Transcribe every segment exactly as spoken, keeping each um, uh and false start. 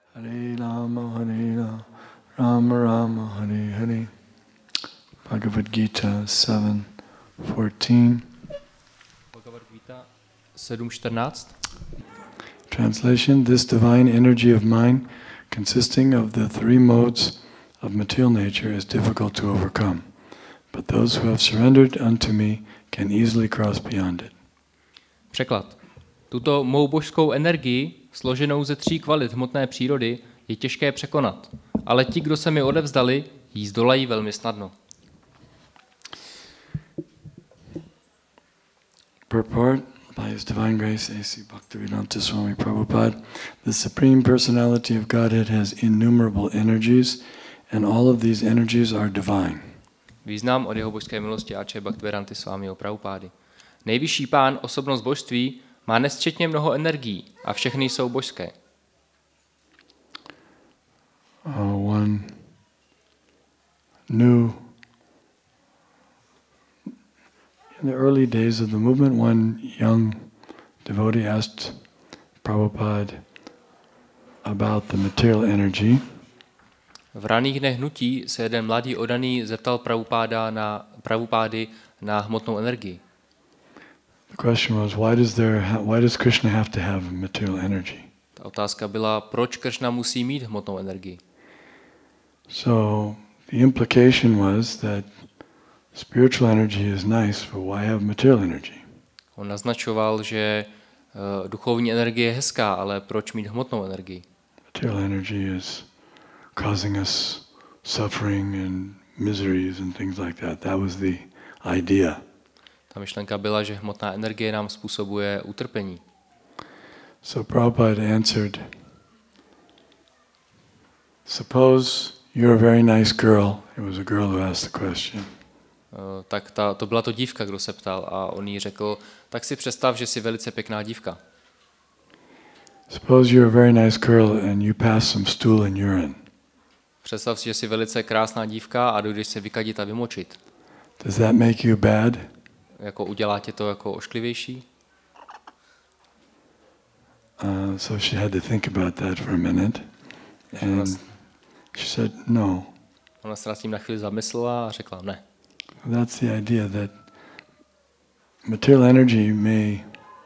Hare Rama, Hare Rama, Rama Rama, Hare Hare. Bhagavad Gita seven fourteen. Bhagavad Gita sedm čtrnáct. Translation: This divine energy of mine, consisting of the three modes of material nature, is difficult to overcome. But those who have surrendered unto me can easily cross beyond it. Překlad. Tuto mou božskou energii, složenou ze tří kvalit hmotné přírody, je těžké překonat. Ale ti, kdo se mi odevzdali, jí zdolají velmi snadno. Purport: By His Divine Grace, A C Bhaktivedanta Swami Prabhupada, the Supreme Personality of Godhead has innumerable energies, and all of these energies are divine. Význam od jeho božské milosti A C Bhaktivedanta Swamiho Prabhupády. Nejvyšší pán, osobnost božství, má nesčetně mnoho energií a všechny jsou božské. Uh, one new In the early days of the movement, one young devotee asked Prabhupada about the material energy. V raných dnech hnutí se jeden mladý odaný zeptal Prabhupáda na, Prabhupády na hmotnou energii. The question was, why does there ha- why does Krishna have to have material energy? Ta otázka byla, proč Kršna musí mít hmotnou energii. So the implication was that spiritual energy is nice, but why have material energy? On naznačoval, že uh, duchovní energie je hezká, ale proč mít hmotnou energii? Material energy is causing us suffering and miseries and things like that. That was the idea. Ta myšlenka byla, že hmotná energie nám způsobuje utrpení. So Prabhupada answered, suppose you're a very nice girl. It was a girl who asked the question. Uh, tak ta, to byla to dívka, kdo se ptal a on jí řekl, tak si představ, že jsi velice pěkná dívka. Suppose you're a very nice girl and you pass some stool and urine. Představ si, že jsi velice krásná dívka a dojdeš se vykadit a vymočit. Does that make you bad? Jako udělá tě to jako ošklivější? Uh, so she had to think about that for a minute. And she said, no. Ona se nad tím na chvíli zamyslela a řekla ne. That's the idea that material energy may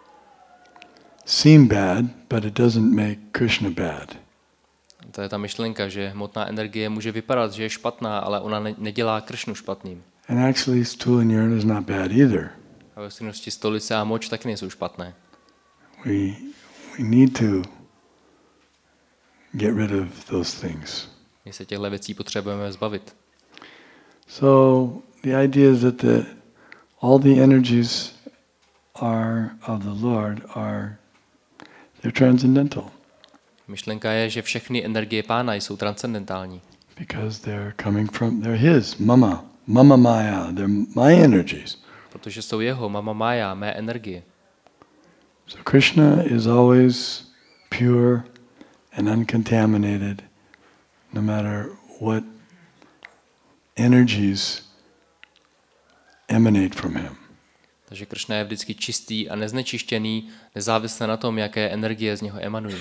seem bad, but it doesn't make Krishna bad. To je ta myšlenka, že hmotná energie může vypadat, že je špatná, ale ona ne- nedělá Kršnu špatným. And actually stool and urine is not bad either. A ve skutečnosti stolice a moč taky nejsou špatné. We, we need to get rid of those things. My se těchto věcí potřebujeme zbavit. So the idea is that the, all the energies are of the Lord are they're transcendental. Myšlenka je, že všechny energie Pána jsou transcendentální. Because they're coming from, they're His, Mama, Mama Maya, they're my energies. Protože jsou jeho, Mama Maya, mé energie. So Krishna is always pure and uncontaminated, no matter what energies emanate from him. Takže Kršna je vždycky čistý a neznečištěný, nezávisle na tom, jaké energie z něho emanují.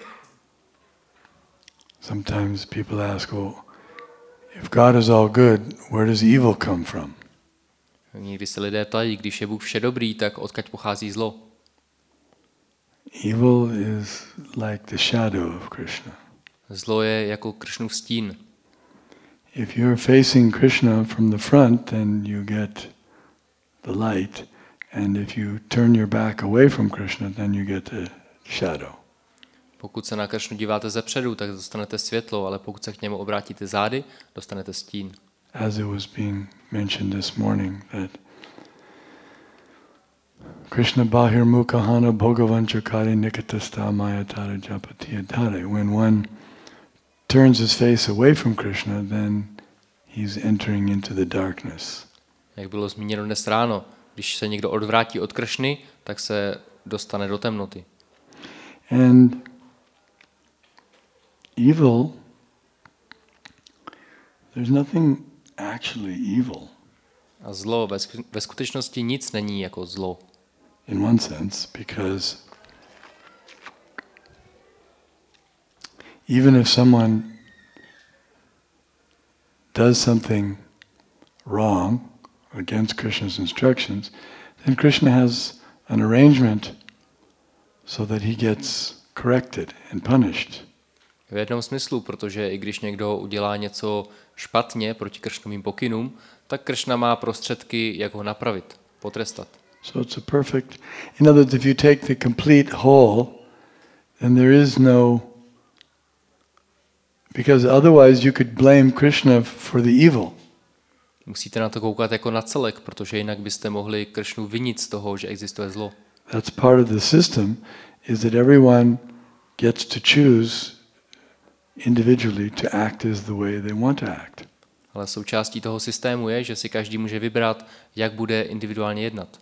Sometimes people ask, well, if God is all good, where does evil come from? Někdy se lidé ptají, když je Bůh vše dobrý, tak odkud pochází zlo? Evil is like the shadow of Krishna. Zlo je jako Kršnův stín. If you're facing Krishna from the front, then you get the light, and if you turn your back away from Krishna, then you get the shadow. Pokud se na Kršnu díváte zepředu, tak dostanete světlo, ale pokud se k němu obrátíte zády, dostanete stín. As it was being mentioned this morning, that Krishna bahir mukahana bhogavanchakari nikatasta mayatara japatiyadhare. When one turns his face away from Krishna, then he's entering into the darkness. Jak bylo zmíněno dnes ráno, když se někdo odvrátí od Kršny, tak se dostane do temnoty. And evil, there's nothing actually evil. A zlo, ve, ve skutečnosti nic není jako zlo. In one sense, because even if someone does something wrong against Krishna's instructions, then Krishna has an arrangement so that he gets corrected and punished. V jednom smyslu, protože i když někdo udělá něco špatně proti Kršnovým pokynům, tak Kršna má prostředky, jak ho napravit, potrestat. So it's a perfect, in other words, if you take the complete whole, then there is no, because otherwise you could blame Krishna for the evil. Musíte na to koukat jako na celek, protože jinak byste mohli Kršnu vinit z toho, že existuje zlo. That's part of the system, is that everyone gets to choose individually to act as the way they want to act. Ale součástí toho systému je, že si každý může vybrat, jak bude individuálně jednat.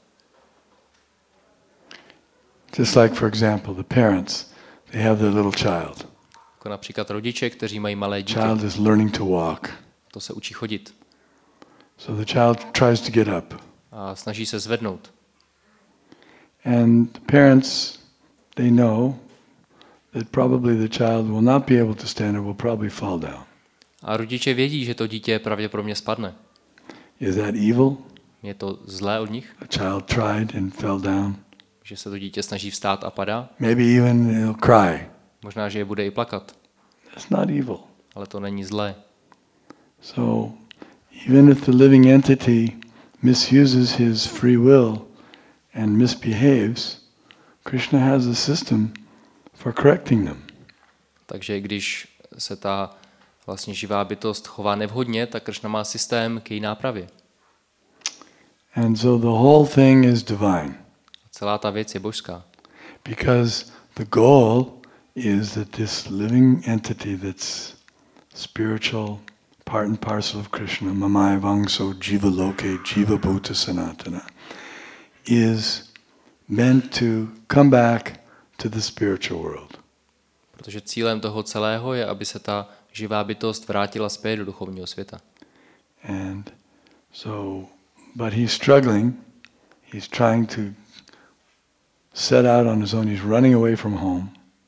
Just like, for example, the parents, they have their little child. Jako například rodiče, kteří mají malé dítě. Child is learning to walk. To se učí chodit. So the child tries to get up. A snaží se zvednout. And the parents, they know that probably the child will not be able to stand or will probably fall down. A rodiče vědí, že to dítě pravděpodobně spadne. Is that evil? Je to zlé od nich, A child tried and fell down. že se to dítě snaží vstát a padá. Maybe even it'll cry. Možná, že je bude i plakat, That's not evil. ale to není zlé. So even if the living entity misuses his free will and misbehaves, Krishna has a system for correcting them. Takže když se ta vlastně živá bytost chová nevhodně, tak Kršna má systém k její nápravě. And so the whole thing is divine. Celá ta věc je božská. Because the goal is that this living entity that's spiritual, part and parcel of Krishna, mamaya vangso jiva loke jiva bhuta sanatana, is meant to come back to the spiritual world. Protože cílem toho celého je, aby se ta živá bytost vrátila zpět do duchovního světa. And so, but he's struggling, he's trying to set out on his own, he's running away from home.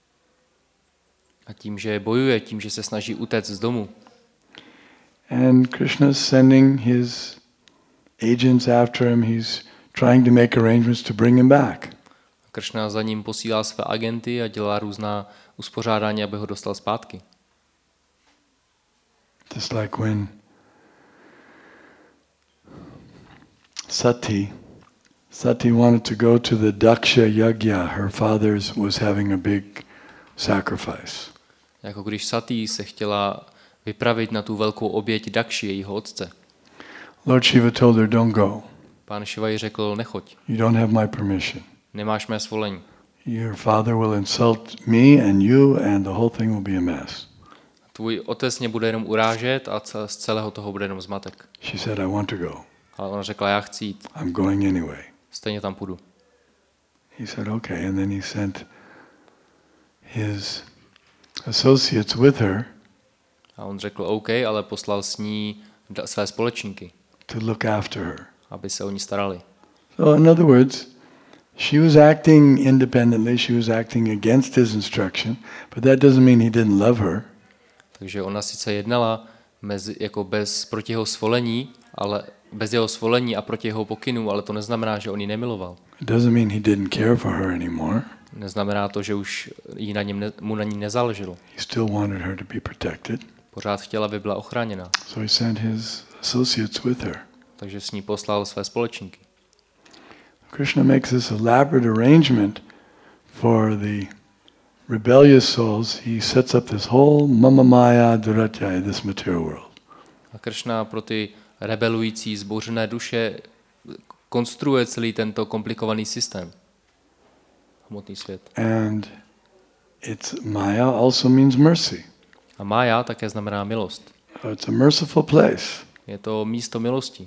A tím, že bojuje, tím, že se snaží utéct z domu. And Krishna's sending his agents after him, he's trying to make arrangements to bring him back. Kršna za ním posílá své agenty a dělá různá uspořádání, aby ho dostal zpátky. Just like when Sati, Sati wanted to go to the Daksha Yagya, her father was having a big sacrifice. Jako když Sati se chtěla vypravit na tu velkou oběť Dakši, jejího otce. Lord Shiva told her, don't go. Pán Shiva jí řekl, nechoď. You don't have my permission. Nemáš mé svolení. Your father will insult me and you and the whole thing will be a mess. Tvůj otec mě bude jenom urážet a z celého toho bude jenom zmatek. She said, I want to go. Ale ona řekla, já chci jít. I'm going anyway. Stejně tam půjdu. He said, okay. And then he sent his associates with her A on řekl, OK, ale poslal s ní své společníky, to look after her. aby se o ní starali. So in other words, she was acting independently, she was acting against his instruction, but that doesn't mean he didn't love her. Takže ona sice jednala mezi, jako bez, proti jeho svolení, ale bez jeho svolení a proti jeho pokynů, ale to neznamená, že on ji nemiloval. It doesn't mean he didn't care for her anymore. Neznamená to, že už jí na něm ne, mu na ní nezáleželo. He still wanted her to be protected. Pořád chtěla, aby byla ochráněna. So he sent his associates with her. Takže s ní poslal své společníky. Krishna makes this elaborate arrangement for the rebellious souls. He sets up this whole mama maya duratya, this material world. A Kršna pro ty rebelující, zbouřené duše konstruuje celý tento komplikovaný systém. Hmotný svět. And it's maya also means mercy. A Mája také znamená milost. So it's a merciful place. Je to místo milosti.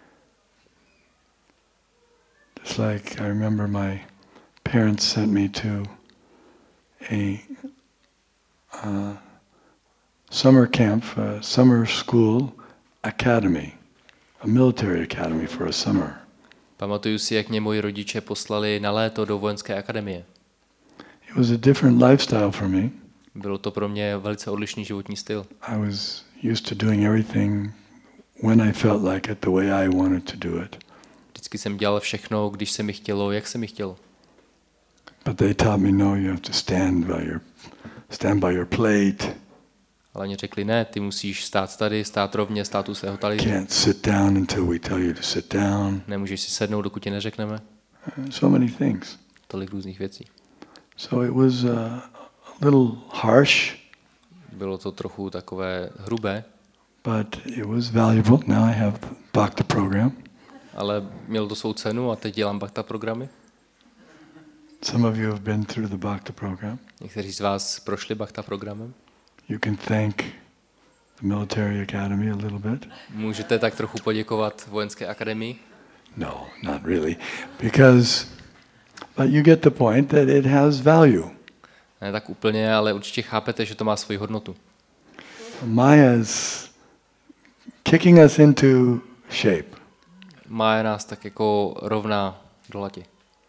Just like I remember my parents sent me to a uh, summer camp, a summer school academy, a military academy for a summer. Pamatuju si, jak mě moji rodiče poslali na léto do vojenské akademie. It was a different lifestyle for me. Bylo to pro mě velice odlišný životní styl. I was used to doing everything when I felt like it, the way I wanted to do it. Vždycky jsem dělal všechno, když se mi chtělo, jak se mi chtělo. But they taught me, no, you have to stand by your, stand by your plate. Ale oni řekli, ne, ty musíš stát tady, stát rovně, stát u svého talíře. Can't sit down until we tell you to sit down. Nemůžeš si sednout, dokud ti neřekneme. So many things. Tolik různých věcí. So it was uh, a little harsh, Bylo to trochu takové hrubé, but it was valuable. Now I have the Bhakti program. ale mělo to svou cenu a teď dělám Bhakta programy. Some of you have been through the Bhakti program. Někteří z vás prošli Bhakta programem. You can thank the military academy a little bit. Můžete tak trochu poděkovat vojenské akademii. No, not really, because, but you get the point that it has value. Ne tak úplně, ale určitě chápete, že to má svoji hodnotu. Maya is kicking us into shape. Má nás tak jako rovná do lati.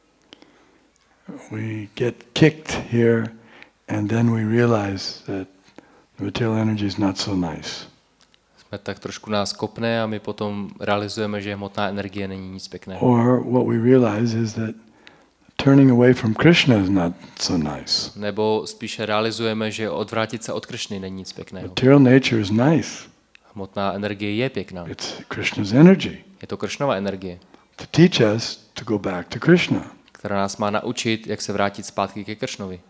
We get kicked here, and then we realize that the material energy is not so nice. Jsme tak trošku nás kopne a my potom realizujeme, že hmotná energie není nic pěkného. Or what we realize is that turning away from Krishna is not so nice. Nebo spíše realizujeme, že odvrátit se od Krišny není nic pěkného. Material nature is nice. Hmotná energie je pěkná. It's Krishna's energy Je to Krišnova energie, to teach us to go back to Krishna. která nás má naučit, jak se vrátit zpátky ke Krišnovi.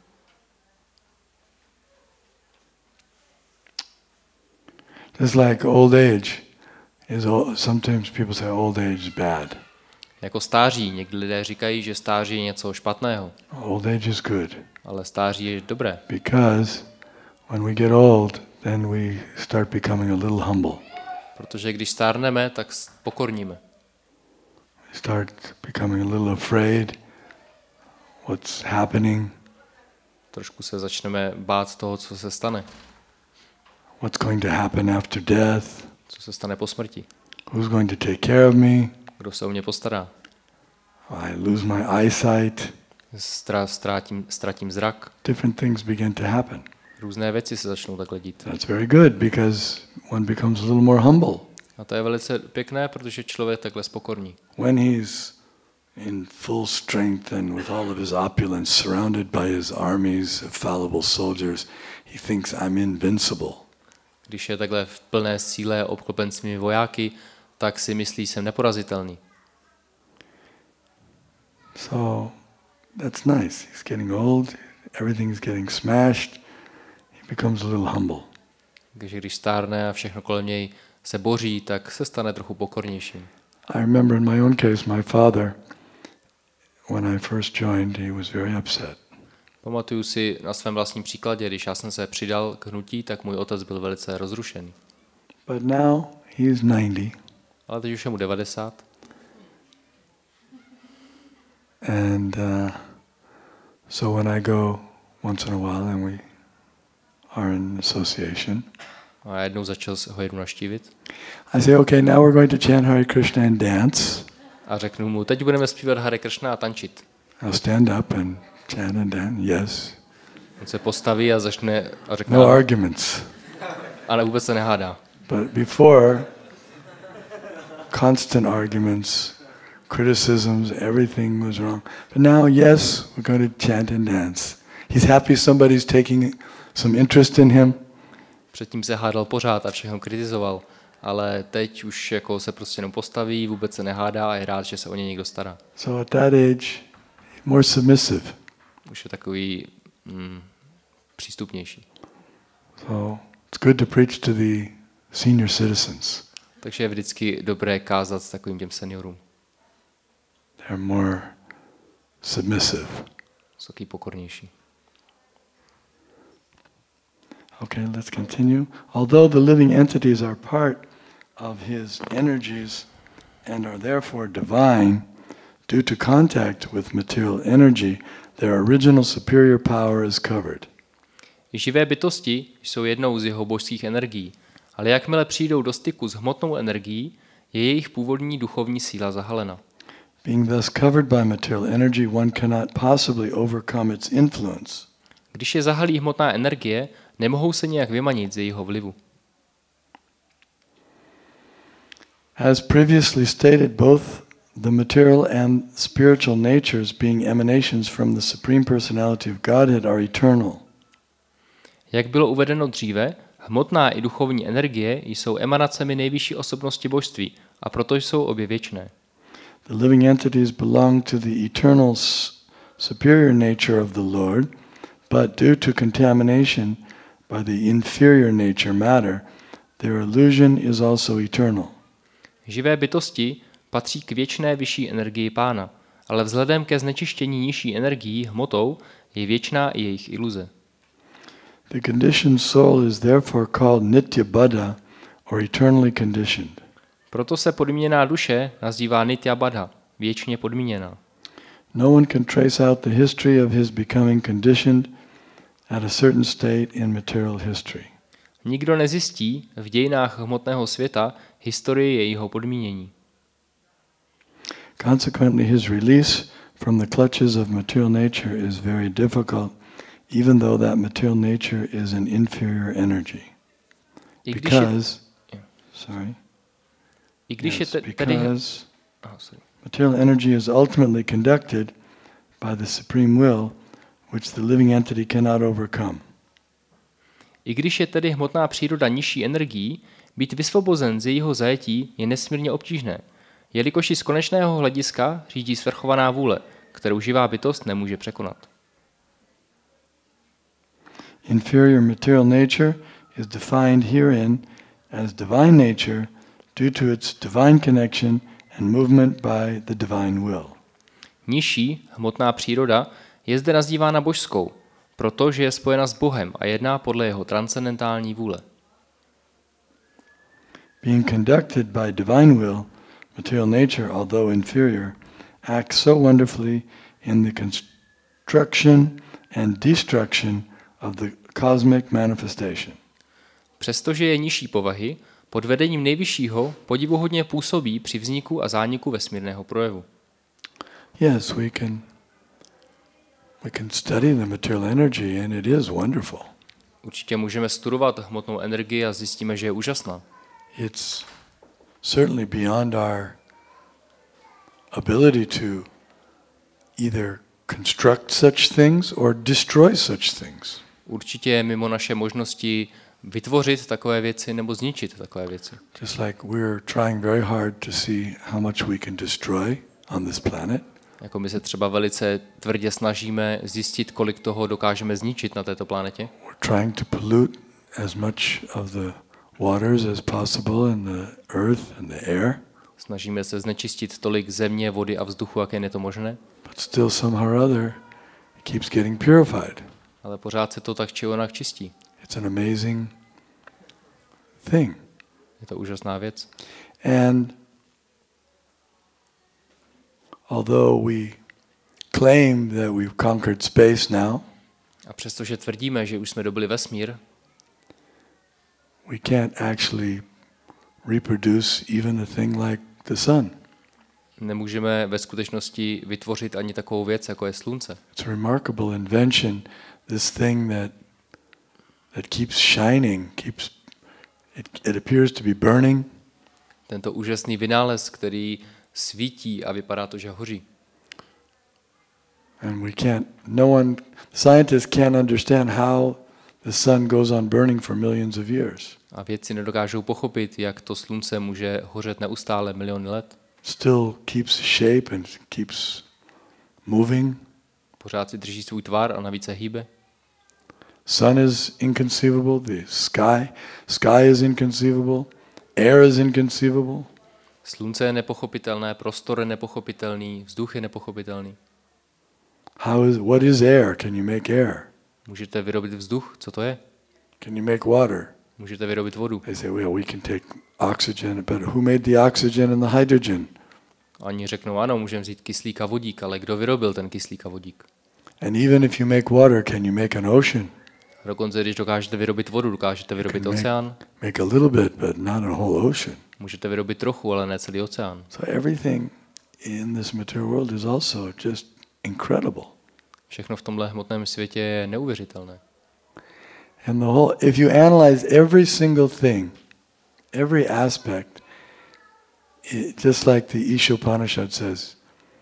Just like old age is, old, sometimes people say old age is bad. Jako stáří. Někdy lidé říkají, že stáří je něco špatného, Old age is good ale stáří je dobré. because when we get old, then we start becoming a little humble. Protože když stárneme, tak pokorníme. We start becoming a little afraid what's happening, Trošku se začneme bát toho, co se stane. what's going to happen after death, Co se stane po smrti. who's going to take care of me, Kdo se o mě postará. I lose my eyesight, Stra, ztrátím, ztratím zrak. different things begin to happen. Různé věci se začnou takhle dít. That's very good because one becomes a little more humble. A to je velice pěkné, protože člověk takhle spokorní. When he's in full strength and with all of his opulence, surrounded by his armies of fallible soldiers, he thinks I'm invincible. Když je takhle v plné síle obklopen svými vojáky, tak si myslí, jsem neporazitelný. So that's nice. He's getting old, everything's getting smashed. He becomes a little humble. Takže když stárne a všechno kolem něj se boří, tak se stane trochu pokornějším. I remember in my own case, my father, when I first joined, he was very upset. Pamatuju si na svém vlastním příkladě, když já jsem se přidal k hnutí, tak můj otec byl velice rozrušený. But now he's ninety. Ale teď už je mu devadesát. And uh, so when I go once in a while and we are in association, A já jednou začal ho jednou navštívit. I say, okay, now we're going to chant Hare Krishna and dance. A řeknu mu, teď budeme zpívat Hare Krishna a tančit. I'll stand up and chant and dance. Yes. On se postaví a začne a řekne, No arguments. ale vůbec se nehádá. But before, constant arguments, criticisms, everything was wrong. But now, yes, we're going to chant and dance. He's happy somebody's taking some interest in him. Předtím se hádal pořád a všechno kritizoval, ale teď už jako se prostě jenom postaví, vůbec se nehádá a je rád, že se o ně někdo stará. So at that age, more submissive. Už je takový mm, přístupnější. So it's good to preach to the senior citizens. Takže je vždycky dobré kázat takovým těm seniorům. They're more submissive. Jsou taky pokornější. Okay, let's continue. Although the living entities are part of his energies and are therefore divine, due to contact with material energy, their original superior power is covered. Živé bytosti jsou jednou z jeho božských energií, ale jakmile přijdou do styku s hmotnou energií, je jejich původní duchovní síla zahalena. Being thus covered by material energy, one cannot possibly overcome its influence. Když je zahalí hmotná energie, nemohou se nějak vymanit z jejího vlivu. As previously stated, both the material and spiritual natures, being emanations from the Supreme Personality of Godhead, are eternal. Jak bylo uvedeno dříve, hmotná i duchovní energie jsou emanacemi nejvyšší osobnosti božství a proto jsou obě věčné. The living entities belong to the eternal superior nature of the Lord, but due to contamination by the inferior nature matter, their illusion is also eternal. Živé bytosti patří k věčné vyšší energii Pána, ale vzhledem ke znečištění nižší energií hmotou je věčná i jejich iluze. The conditioned soul is therefore called Nitya Baddha, or eternally conditioned. Proto se podmíněná duše nazývá Nitya Baddha, věčně podmíněná. No one can trace out the history of his becoming conditioned at a certain state in material history. Nikdo nezjistí v dějinách hmotného světa historii jejího podmínění. Consequently, his release from the clutches of material nature is very difficult, even though that material nature is an inferior energy. I když je, Because, yeah. sorry, I když yes, je te, tedy... because Oh, sorry. material energy is ultimately conducted by the supreme will, which the living entity cannot overcome. I když je tedy hmotná příroda nižší energií, být vysvobozen z jejího zajetí je nesmírně obtížné, jelikož i z konečného hlediska řídí svrchovaná vůle, kterou živá bytost nemůže překonat. Inferior material nature is defined herein as divine nature due to its divine connection and movement by the divine will. Nižší hmotná příroda je zde nazývána božskou, protože je spojena s Bohem a jedná podle jeho transcendentální vůle. Being conducted by divine will, material nature, although inferior, acts so wonderfully in the construction and destruction of the cosmic manifestation. Přestože je nižší povahy, pod vedením nejvyššího podivuhodně působí při vzniku a zániku vesmírného projevu. Yes, we can we can study the material energy and it is wonderful. Určitě můžeme studovat hmotnou energii a zjistíme, že je úžasná. It's certainly beyond our ability to either construct such things or destroy such things. Určitě je mimo naše možnosti vytvořit takové věci nebo zničit takové věci. Just like we're trying very hard to see how much we can destroy on this planet. Jako my se třeba velice tvrdě snažíme zjistit, kolik toho dokážeme zničit na této planetě. We're trying to pollute as much of the waters as possible in the earth and the air. Snažíme se znečistit tolik země, vody a vzduchu, jak jen je to možné. But still somehow or other it keeps getting purified. Ale pořád se to tak či onak čistí. It's an amazing thing. Je to úžasná věc. And although we claim that we've conquered space now, A přestože tvrdíme, že už jsme dobili vesmír, we can't actually reproduce even a thing like the sun. nemůžeme ve skutečnosti vytvořit ani takovou věc, jako je slunce. It's a remarkable invention, this thing that that keeps shining, keeps it, it appears to be burning. Tento úžasný vynález, který svítí a vypadá to, že hoří. And we can't, no one, scientists can't understand how the sun goes on burning for millions of years. A vědci nedokážou pochopit, jak to slunce může hořet neustále miliony let. Still keeps shape and keeps moving. Pořád si drží svůj tvar a navíc se hýbe. Sun is inconceivable, the sky, sky is inconceivable, air is inconceivable. Slunce je nepochopitelné, prostor je nepochopitelný, vzduch je nepochopitelný. How is, what is air? Can you make air? Můžete vyrobit vzduch? Co to je? Can you make water? Můžete vyrobit vodu. They say, well, we can take oxygen, but who made the oxygen and the hydrogen? Oni řeknou, ano, můžeme vzít kyslík a vodík, ale kdo vyrobil ten kyslík a vodík? And even if you make water, can you make an ocean? Dokonce, když dokážete vyrobit vodu, dokážete vyrobit Can make- oceán. Make a little bit, but not a whole ocean. Můžete vyrobit trochu, ale ne celý oceán. So everything in this material world is also just incredible. Všechno v tomhle hmotném světě je neuvěřitelné. And the whole, if you analyze every single thing, every aspect, it, just like the Ishopanishad says,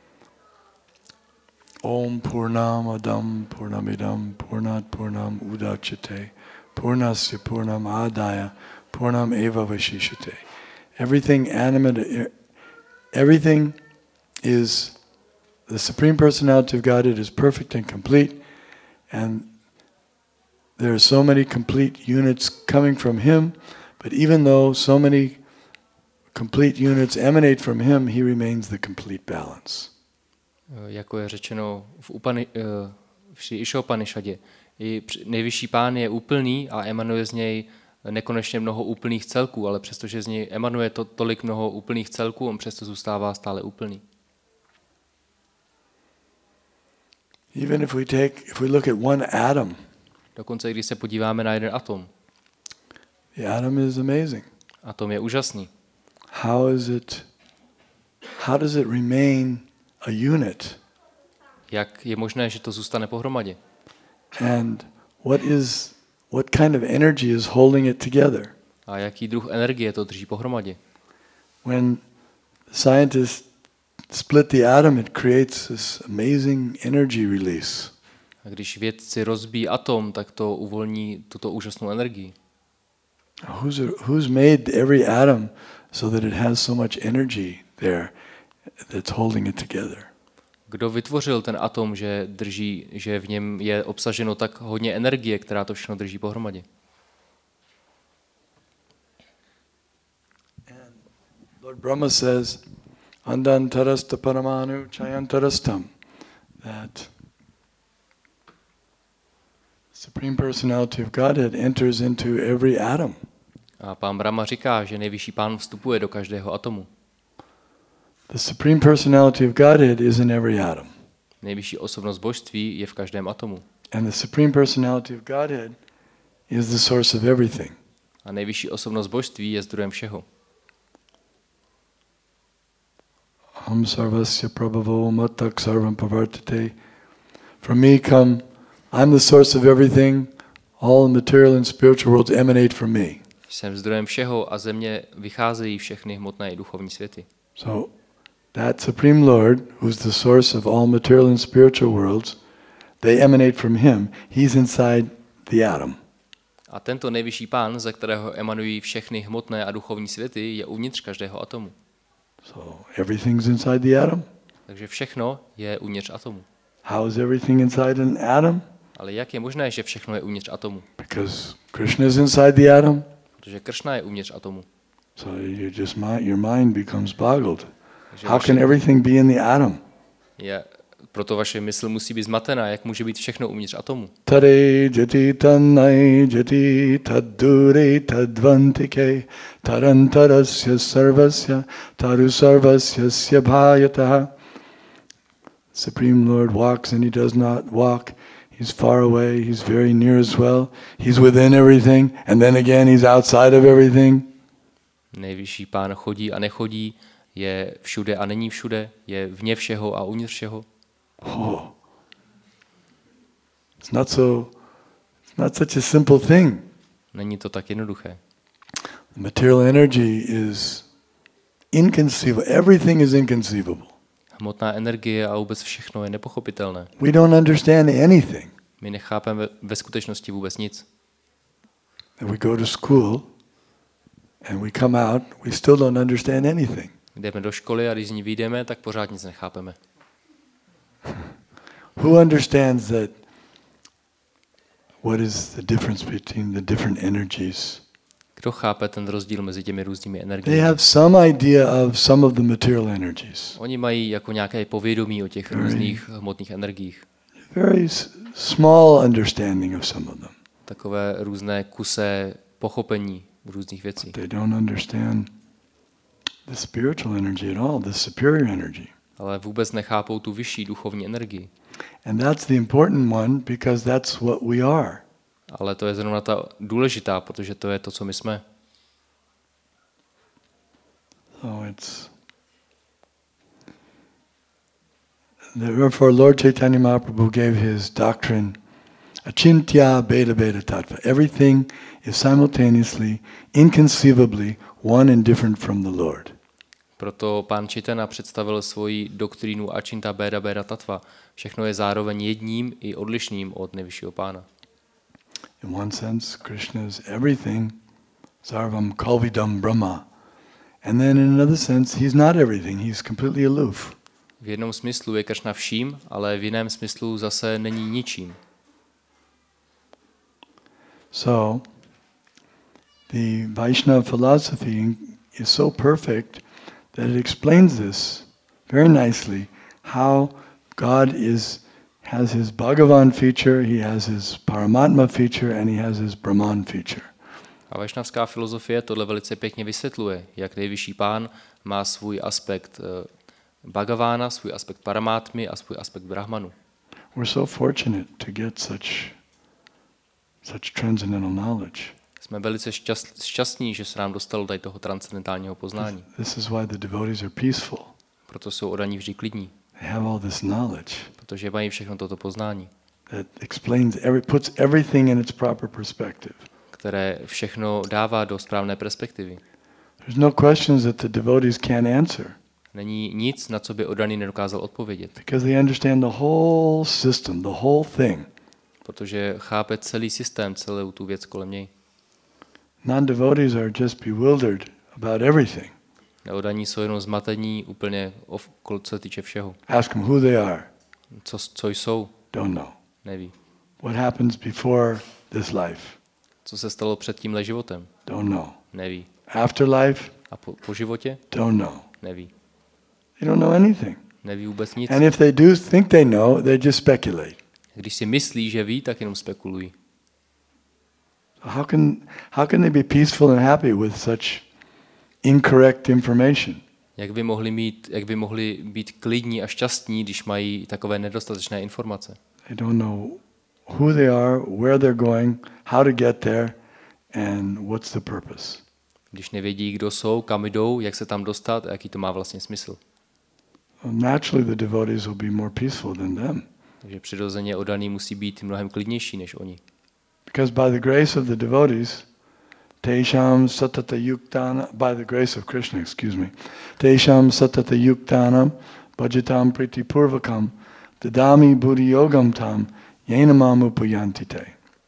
Om Purnamadam Purnamidam Purnat Purnam Udachyate Purnasya Purnam Adaya Purnam Eva Vashishate. Everything animate, everything is, the Supreme Personality of Godhead is perfect and complete, and there are so many complete units coming from Him, but even though so many complete units emanate from Him, He remains the complete balance. Jako je řečeno v, Upani, v Šri Išopanishadě, i nejvyšší pán je úplný a emanuje z něj nekonečně mnoho úplných celků, ale přestože z něj emanuje to tolik mnoho úplných celků, on přesto zůstává stále úplný. Even if we take, if we look at one atom, dokonce když se podíváme na jeden atom. The atom is amazing. Atom je úžasný. How is it, how does it remain a unit? Jak je možné, že to zůstane pohromadě? And what is, what kind of energy is holding it together? A jaký druh energie to drží pohromadě? When scientists split the atom, it creates this amazing energy release. A když vědci rozbíjí atom, tak to uvolní tuto úžasnou energii. Who's, who's made every atom so that it has so much energy there that's holding it together? Kdo vytvořil ten atom, že drží, že v něm je obsaženo tak hodně energie, která to všechno drží pohromadě? And Lord Brahma says, Andantarasta paramanu chayantarastam, that Supreme Personality of Godhead enters into every atom. A pán Brahma říká, že nejvyšší pán vstupuje do každého atomu. The Supreme Personality of Godhead is in every atom. Nejvyšší osobnost božství je v každém atomu. And the Supreme Personality of Godhead is the source of everything. A nejvyšší osobnost božství je zdrojem všeho. Aham sarvasya prabhavo mattak sarvam pavartate. From me come, I'm the source of everything. All material and spiritual worlds emanate from me. Jsem zdrojem všeho a ze mě vycházejí všechny hmotné i duchovní světy. So that Supreme Lord, who's the source of all material and spiritual worlds, they emanate from Him. He's inside the atom. A tento nejvyšší pán, ze kterého emanují všechny hmotné a duchovní světy, je uvnitř každého atomu. So everything's inside the atom. Takže všechno je uvnitř atomu. How is everything inside an atom? Ale jak je možné, že všechno je uvnitř atomu? Because Krishna is inside the atom. Protože Kršna je uvnitř atomu. So you just your mind becomes boggled. Takže How can everything be in the atom? Je, proto vaše mysl musí být zmatená, jak může být všechno uvnitř atomu. Tare jati tannai jati taddure tadvantike tarantarasya sarvasya taru sarvasya sya bhayataha. Supreme Lord walks and He does not walk. He's far away, He's very near as well. He's within everything, and then again He's outside of everything. Nejvyšší pán chodí a nechodí, je všude a není všude, je vně všeho a uvnitř všeho. Oh. It's not so, it's not such a simple thing. Není to tak jednoduché. The material energy is inconceivable. Everything is inconceivable. Hmotná energie a vůbec všechno je nepochopitelné. We don't understand anything. My nechápeme ve skutečnosti vůbec nic. And we go to school and we come out, we still don't understand anything. Jdeme do školy a když z ní vyjdeme, tak pořád nic nechápeme. Who understands that? What is the difference between the different energies? Kdo chápe ten rozdíl mezi těmi různými They energiemi? have some idea of some of the material energies. Oni mají jako nějaké povědomí o těch různých hmotných energiích. Very s- small understanding of some of them. Takové různé kusé pochopení různých věcí. They don't understand the spiritual energy at all, the superior energy. Ale vůbec nechápou tu vyšší duchovní energii. And that's the important one because that's what we are. Ale to je zrovna ta důležitá, protože to je to, co my jsme. So it's Therefore Lord Chaitanya Mahaprabhu gave his doctrine Achintya Beda Beda Tattva. Everything is simultaneously, inconceivably one and different from the Lord. Proto pán Chaitanya představil svoji doktrínu Achinta Beda Beda Tattva. Všechno je zároveň jedním i odlišným od nejvyššího pána. In one sense, Krishna is everything, Sarvam Kalvidam Brahma. And then in another sense, he's not everything, he's completely aloof. V jednom smyslu je Kršna vším, ale v jiném smyslu zase není ničím. So, the Vaishnava philosophy is so perfect that it explains this very nicely, how God is has his Bhagavan feature, he has his Paramatma feature, and he has his Brahman feature. A vašnavská filozofie tohle velice pěkně vysvětluje, jak nejvyšší pán má svůj aspekt Bhagavána, svůj aspekt Paramátmy a svůj aspekt Brahmanu. We're so fortunate to get such such transcendental knowledge. Jsme velice šťast, šťastní, že se nám dostalo tady toho transcendentálního poznání. This is why the devotees are peaceful. Proto jsou oddaní vždy klidní. They have all this knowledge. Protože mají všechno toto poznání. That explains every, puts everything in its proper perspective. Které všechno dává do správné perspektivy. There's no questions that the devotees can't answer. Není nic, na co by oddaný nedokázal odpovědět. Because they understand the whole system, the whole thing. Protože chápe celý systém, celou tu věc kolem něj. Non-devotees are just bewildered about everything. Neoddaní jsou jenom zmatení úplně, co se týče všeho. Ask them who they are. Co, co jsou? Don't know. Neví. What happens before this life? Co se stalo před tímhle životem? Don't know. Neví. Afterlife? A po, po životě? Don't know. Neví. They don't know anything. Neví vůbec nic. And if they do think they know, they just speculate. Když si myslí, že ví, tak jenom spekulují. How can how can they be peaceful and happy with such incorrect information? Jak by mohli mít, jak by mohli být klidní a šťastní, když mají takové nedostatečné informace? They don't know who they are, where they're going, how to get there, and what's the purpose. Když nevědí, kdo jsou, kam jdou, jak se tam dostat a jaký to má vlastně smysl. Well, naturally the devotees will be more peaceful than them. Takže přirozeně oddaný musí být mnohem klidnější než oni. Because by the grace of the devotees, Tesham Satata Yuktana, by the grace of Krishna, excuse me, Tesham Satata Yuktanam, Bhajatam Priti Purvakam, Dadami Buddhi Yogam Tam, Yenamam Upayantite.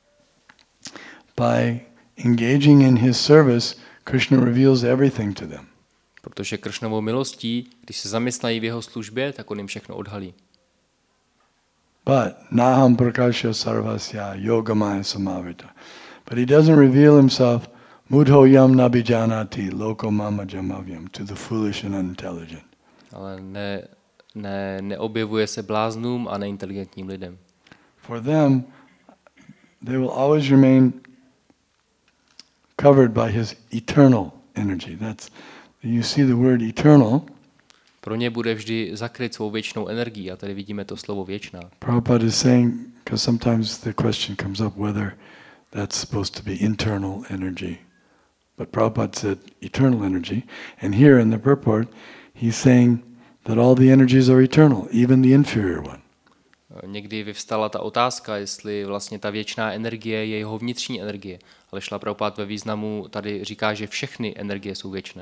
By engaging in his service, Krishna reveals everything to them. Protože Kršnovou milostí, když se zaměstnají v jeho službě, tak on jim všechno odhalí. But naham prakasya sarvasya yogamaya samavita. But he doesn't reveal himself mudho yam nabijanati loko mama jamavyam to the foolish and unintelligent. Ale ne, ne, neobjevuje se bláznům a neinteligentním lidem. For them, they will always remain covered by his eternal energy. That's, you see the word eternal. Pro ně bude vždy zakryt svou věčnou energii a tady vidíme to slovo věčná. Prabhupada is saying, because sometimes the question comes up whether that's supposed to be internal energy. But Prabhupada said eternal energy. And here in the purport, he's saying that all the energies are eternal, even the inferior one. Někdy vyvstala ta otázka, jestli vlastně ta věčná energie je jeho vnitřní energie. Ale šla Prabhupada ve významu, tady říká, že všechny energie jsou věčné.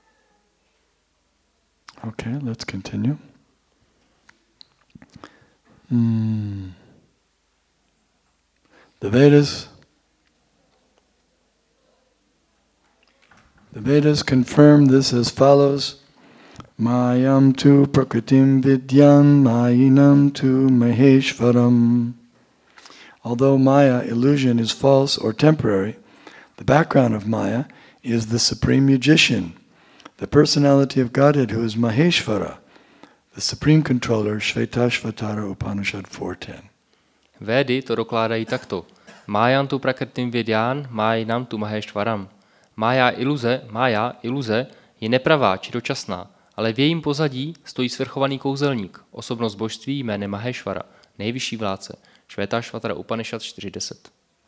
Okay, let's continue. Hmm. The Vedas The Vedas confirm this as follows. Mayam tu prakritim vidyan mayinam tu maheshvaram. Although Maya, illusion, is false or temporary, the background of Maya is the supreme magician, the personality of Godhead who is Maheshvara, the supreme controller, Shvetashvatara Upanishad four ten. Védy to dokládají takto. Májam tu prakritim vědyan, májinam tu maheshvaram. Mája iluze, mája iluze je nepravá či dočasná, ale v jejím pozadí stojí svrchovaný kouzelník, osobnost božství jménem Maheshvara, nejvyšší vládce. Shvetashvatara Upanishad four ten.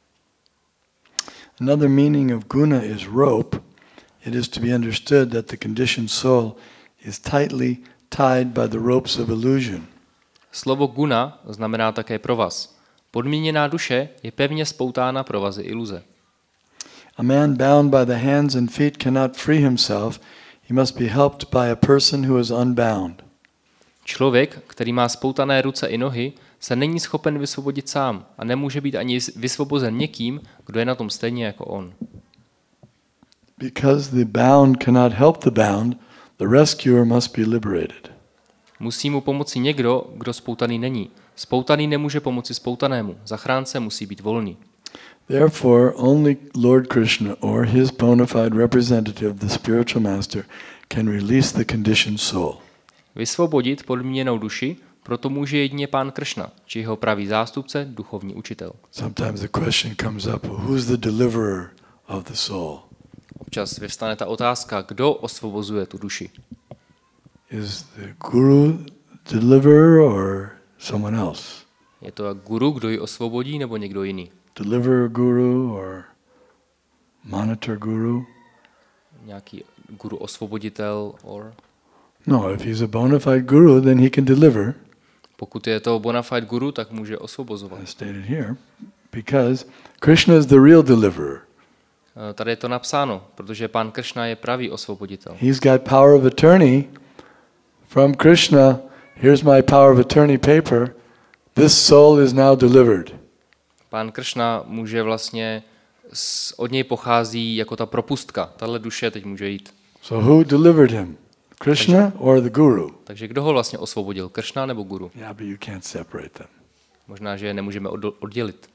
Another meaning of guna is rope. It is to be understood that the conditioned soul is tightly tied by the ropes of illusion. Slovo guna znamená také provaz. Podmíněná duše je pevně spoutána provazy iluze. A man bound by the hands and feet cannot free himself. He must be helped by a person who is unbound. Člověk, který má spoutané ruce i nohy, se není schopen vysvobodit sám a nemůže být ani vysvobozen někým, kdo je na tom stejně jako on. Because the bound cannot help the bound, the rescuer must be liberated. Musí mu pomoci někdo, kdo spoutaný není. Spoutaný nemůže pomoci spoutanému. Zachránce musí být volný. Therefore, only Lord Krishna or his bona fide representative, the spiritual master, can release the conditioned soul. Vysvobodit podmíněnou duši proto může jedině Pán Kršna, či jeho pravý zástupce, duchovní učitel. Sometimes the question comes up, who's the deliverer of the soul? Občas vyvstane ta otázka, kdo osvobozuje tu duši. Is the guru deliverer or someone else? Je to guru, kdo ji osvobodí, nebo někdo jiný? Deliverer guru or monitor guru? Nějaký guru osvoboditel or... No, if he's a bona fide guru, then he can deliver. Pokud je to bona fide guru, tak může osvobozovat. As stated here, because Krishna is the real deliverer. Tady je to napsáno, protože Pán Kršna je pravý osvoboditel. He's got power of attorney from Krishna. Here's my power of attorney paper. This soul is now delivered. Pán Kršna může vlastně, od něj pochází jako ta propustka. Tahle duše teď může jít. So who delivered him? Krishna or the guru? Takže kdo ho vlastně osvobodil? Kršna nebo guru? Yeah, but you can't separate them. Možná, že je nemůžeme oddělit.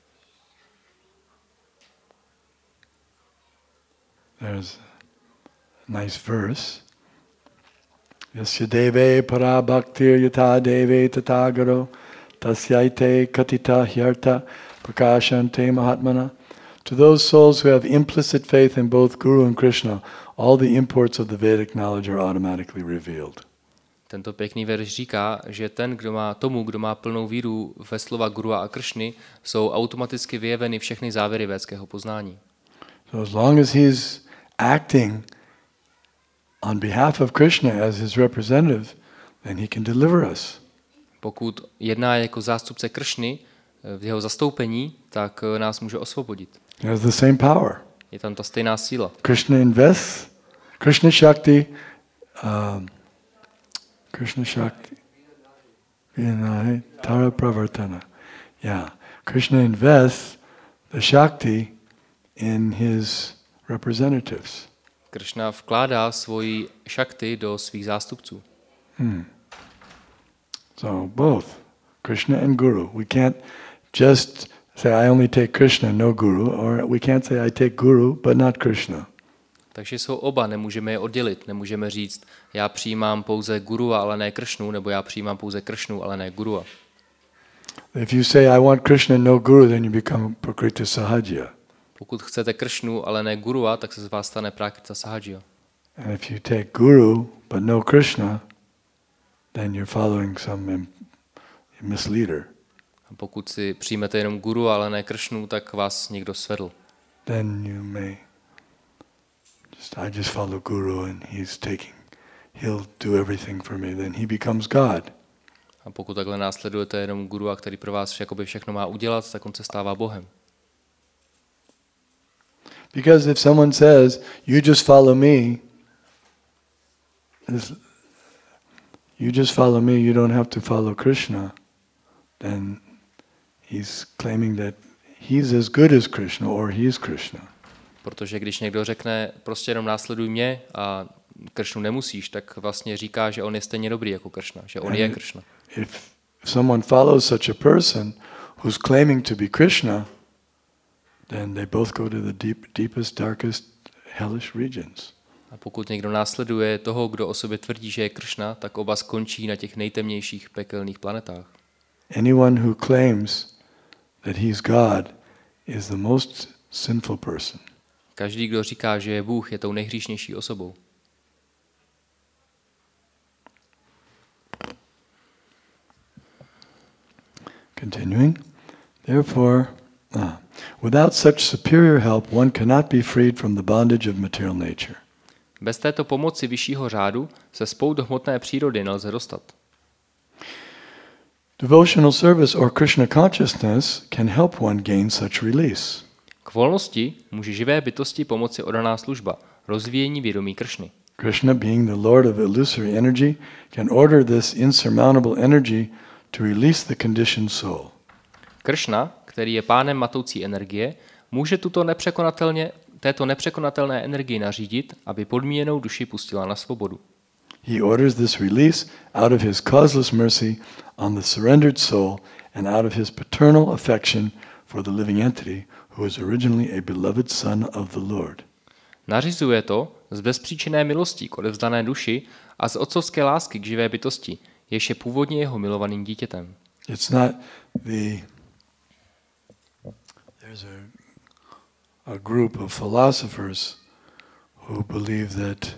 There's a nice verse. Yasya deve para bhaktir yata deve tatagaro tasyaite katita hyarta prakashante mahatmana. To those souls who have implicit faith in both Guru and Krishna, all the imports of the Vedic knowledge are automatically revealed. Tento pěkný verš říká, že ten, kdo má tomu, kdo má plnou víru ve slova Guru a Kršny, jsou automaticky vyjeveny všechny závěry védského poznání. So as long as he's acting on behalf of Krishna as his representative, then he can deliver us. Pokud jedná jako zástupce Kršny v jeho zastoupení, tak nás může osvobodit. He has the same power. Je tam ta stejná síla. Krishna invests, Krishna Shakti, um, Krishna Shakti, Vinay, Tara Pravartana. Yeah, Krishna invests the Shakti in his representatives. Kršna vkládá svoji šakti do svých zástupců. Hmm. So both, Krishna and Guru. We can't just say I only take Krishna, no Guru, or we can't say I take Guru, but not Krishna. Takže jsou oba, nemůžeme je oddělit. Nemůžeme říct, já přijímám pouze Guru, ale ne Kršnu, nebo já přijímám pouze Kršnu, ale ne Guru. If you say I want Krishna, no Guru, then you become Prakriti Sahajya. Pokud chcete Kršnu, ale ne Gurua, tak se z vás stane Prakrita Sahajya. And if you take Guru, but no Krishna, then you're following some misleader. A pokud si přijmete jenom Guru, ale ne Kršnu, tak vás někdo svedl. Then you may just, I just follow Guru and he's taking, he'll do everything for me. Then he becomes God. A pokud takhle následujete jenom Gurua, který pro vás jakoby všechno má udělat, tak on se stává Bohem. Because if someone says, you just follow me, you just follow me, you don't have to follow Krishna, then he's claiming that he's as good as Krishna or he's Krishna. Protože když někdo řekne, prostě jenom následuj mě a Kršnu nemusíš, tak vlastně říká, že on je stejně dobrý jako Kršna, že on And je Kršna. If someone follows such a person who's claiming to be Krishna, then they both go to the deep, deepest, darkest, hellish regions. A pokud někdo následuje toho, kdo o sobě tvrdí, že je Kršna, tak oba skončí na těch nejtemnějších pekelných planetách. Anyone who claims that he's God is the most sinful person. Každý, kdo říká, že je Bůh, je tou nejhříšnější osobou. Continuing, therefore, ah, without such superior help, one cannot be freed from the bondage of material nature. Bez této pomoci vyššího řádu se spout hmotné přírody nelze dostat. Devotional service or Krishna consciousness can help one gain such release. K volnosti může živé bytosti pomoci oddaná služba, rozvíjení vědomí Kršny. Krishna, being the Lord of illusory energy, can order this insurmountable energy to release the conditioned soul. Kršna, který je pánem matoucí energie, může tuto nepřekonatelně, této nepřekonatelné energii nařídit, aby podmíněnou duši pustila na svobodu. He orders this release out of his causeless mercy on the surrendered soul and out of his paternal affection for the living entity who was originally a beloved son of the Lord. Nařizuje to z bezpříčinné milosti k odevzdané duši a z otcovské lásky k živé bytosti, jež je původně jeho milovaným dítětem. It's not the there's a a group of philosophers who believe that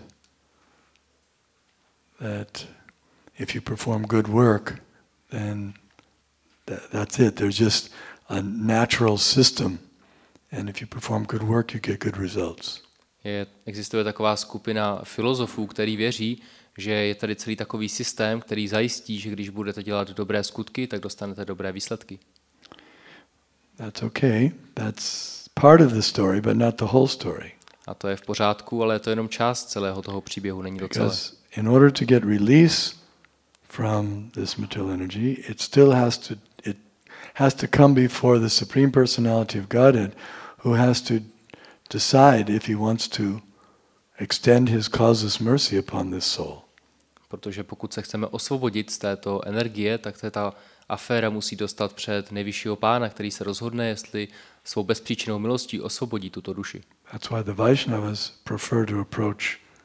that if you perform good work, then that, that's it. There's just a natural system, and if you perform good work, you get good results. Je, existuje taková skupina filozofů, který věří, že je tady celý takový systém, který zajistí, že když budete dělat dobré skutky, tak dostanete dobré výsledky. That's okay. That's part of the story, but not the whole story. A to je v pořádku, ale to je jenom část celého toho příběhu, není to celé. Because in order to get release from this material energy, it still has to it has to come before the Supreme Personality of Godhead, who has to decide if he wants to extend his causeless mercy upon this soul. Protože pokud se chceme osvobodit z této energie, tak to ta aféra musí dostat před nejvyššího pána, který se rozhodne, jestli svou bezpříčinnou milostí osvobodí tuto duši. That's why the Vaishnavas prefer to approach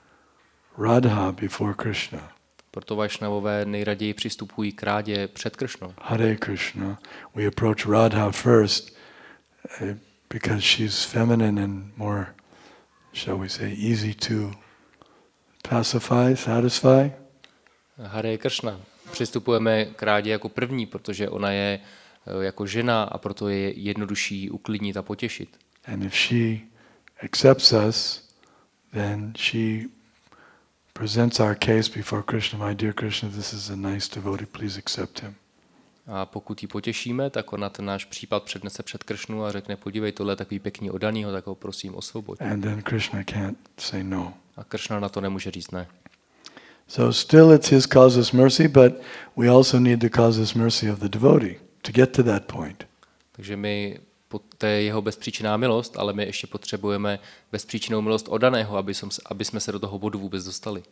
Radha before Krishna. Proto Vaishnavové nejraději přistupují k Rádě před Kršnou. Hare Krishna. We approach Radha first uh, because she's feminine and more, shall we say, easy to pacify, satisfy. Hare Kršna. Přistupujeme k Rádě jako první, protože ona je jako žena a proto je jednodušší uklidnit a potěšit. And if she accepts us, then she presents our case before Krishna. My dear Krishna, this is a nice devotee, please accept him. A pokud ji potěšíme, tak ona ten náš případ přednese před Kršnu a řekne, podívej, tohle je takový pěkný oddanýho, tak ho prosím osvoboď. And then Krishna can't say no. A Kršna na to nemůže říct ne. So still it's his causeless mercy, but we also need the causeless mercy of the devotee to get to that point. Takže my, to je jeho bezpříčinná milost, ale my ještě potřebujeme bezpříčinnou milost oddaného, aby, som, aby jsme se do toho bodu vůbec dostali.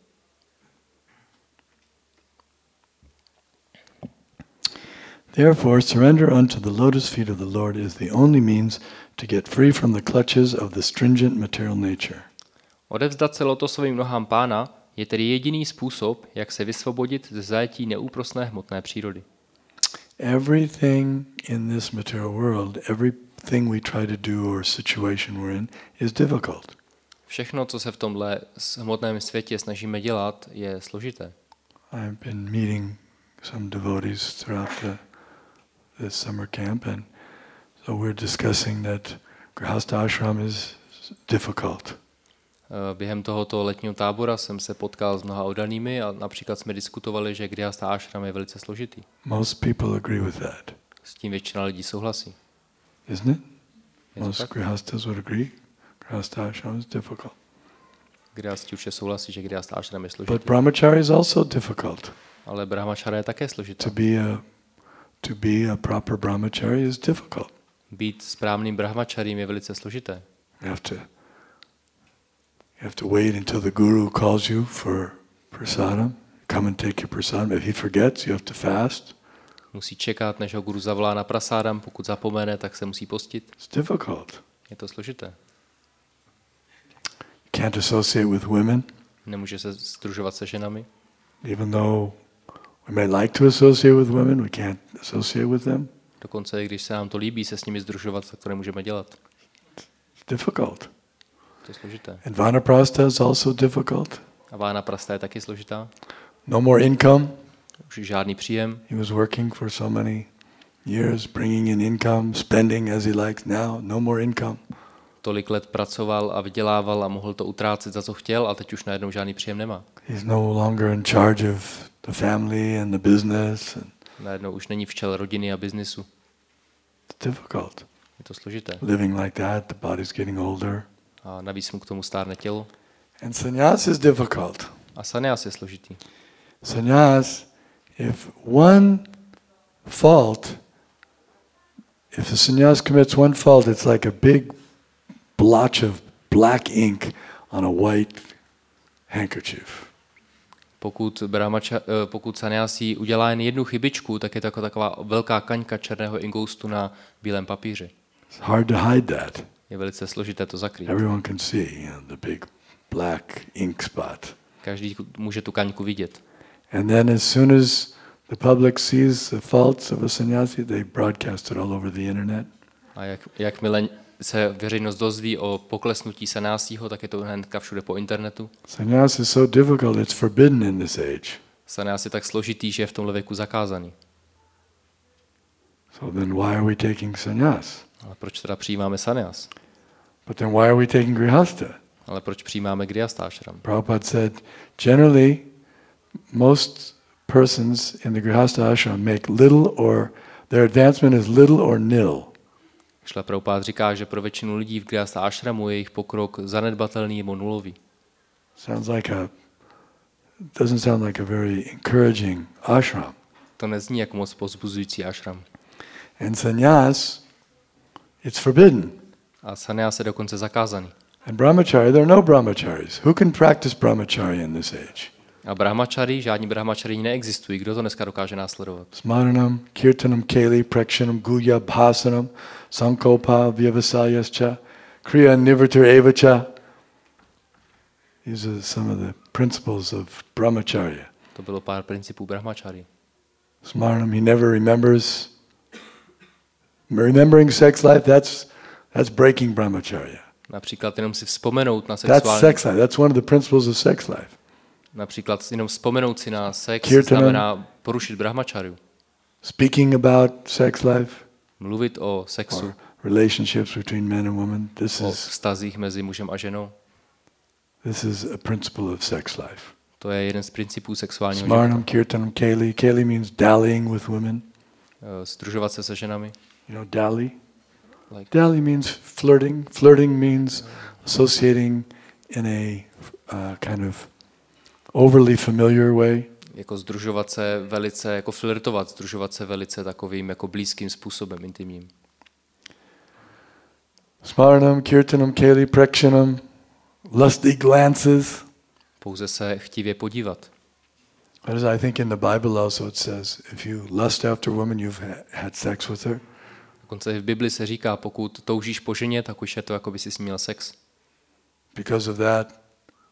Therefore, surrender unto the lotus feet of the Lord is the only means to get free from the clutches of the stringent material nature. Odevzdat se lotosovým nohám pána je tedy jediný způsob, jak se vysvobodit ze zajetí neúprosné hmotné přírody. Everything in this material world, everything we try to do or situation we're in is difficult. Všechno, co se v tomhle hmotném světě snažíme dělat, je složité. I've been meeting some devotees throughout the this summer camp, and so we're discussing that Grihastha ashram is difficult. Během tohoto letního tábora jsem se potkal s mnoha oddanými a například jsme diskutovali, že Grihastha ashram je velice složitý. Most people agree with that. S tím většina lidí souhlasí. Isn't it? Je to Most tak? Grihasthas would agree. Grihastha ashram is difficult. Grihasti určitě souhlasí, že Grihastha ashram je But složitý. brahmacharya is also difficult. Ale brahmacharya je také složitá. To be a to be a proper brahmachari is difficult. Být správným brahmacharím je velice složité. You have to you have to wait until the guru calls you for prasadam. Come and take your prasadam. If he forgets, you have to fast. Musí čekat, než ho guru zavolá na prasádam, pokud zapomene, tak se musí postit. It's difficult. Je to složité. Can't associate with women, Nemůže se sdružovat se ženami. even though we may like to associate with women, we can't associate with them. Dokonce, když se nám to líbí se s nimi sdružovat, tak to nemůžeme dělat. It's difficult. To je složité. And vanaprastha is also difficult. A vána prasta je taky složitá. No more income. Už žádný příjem. He was working for so many years, bringing in income, spending as he likes. Now, no more income. Tolik let pracoval a vydělával a mohl to utrácet za co chtěl a teď už najednou žádný příjem nemá. He's no longer in charge of the family and the business. And Najednou už není v čele rodiny a biznisu. It's difficult. Je to složité. Living like that, the body's getting older. A navíc mu k tomu stárne tělo. And sannyas is difficult. A sannyas je složitý. Sannyas, if one fault, if a sannyas commits one fault, it's like a big blotch of black ink on a white handkerchief. Pokud, brahmača, pokud sannyasi udělá jen jednu chybičku, tak je to jako taková velká kaňka černého inkoustu na bílém papíře. It's hard to hide that. Je velice složité to zakrýt. Everyone can see, you know, the big black ink spot. Každý může tu kaňku vidět. And then as soon as the public sees the faults of a sannyasi, they broadcast it all over the internet. A jak, jakmile se veřejnost dozví o poklesnutí sannyasího, tak je to hnedka všude po internetu. Sannyas is so difficult, it's forbidden in this age. Sannyas je tak složitý, že je v tomhle věku zakázaný. So then why are we taking sannyas? Ale proč teda přijímáme sannyas? But then why are we taking grihastha? Ale proč přijímáme grihasthashram? Prabhupada said, generally, most persons in the grihastha ashram make little or, their advancement is little or nil. Šla Prabhupada říká, že pro většinu lidí v grihastha ashramu je jejich pokrok zanedbatelný nebo nulový. Sounds like a, doesn't sound like a very encouraging ashram. To nezní jako moc povzbuzující ashram. And sannyas, it's forbidden. A sannyas je dokonce zakázaný. And brahmachari, there are no brahmacharis. Who can practice brahmachari in this age? A brahmachari, žádní brahmachari neexistují. Kdo to dneska dokáže následovat? Smaranam, kirtanam, keli, prakshanam, guya, bhasanam, sankopa, vyavasayascha, kriya, nivartar, evacha. These are some of the principles of brahmacharya. To bylo pár principů brahmachari. Smaranam, he never remembers. Remembering sex life, that's, that's breaking brahmacharya. Například jenom si vzpomenout na That's sexuální... sex life. That's one of the principles of sex life. Například jenom vzpomenout si na sex Kirtanam. znamená porušit brahmacharyu. Speaking about sex life, Mluvit o sexu, or relationships between men and women, this o is vztazích mezi mužem a ženou. this is a principle of sex life. To je jeden z principů sexuálního Smarnam, života. kirtanam, keli. Keli means dallying with women. Eh, Združovat se se ženami. You know, dally? Like, Dally means flirting. Flirting means associating in a uh, kind of overly familiar way. jako združovat se velice, jako flirtovat, združovat se velice takovým jako blízkým způsobem, intimním. Smaranam, kirtanam, keli, prakshanam, lusty glances. Pouze se chtivě podívat. As I think in the Bible also it says, if you lust after a woman, you've ha- had sex with her. Dokonce v Bibli se říká, pokud toužíš po ženě, tak už je to, jako by si měl sex. Because of that,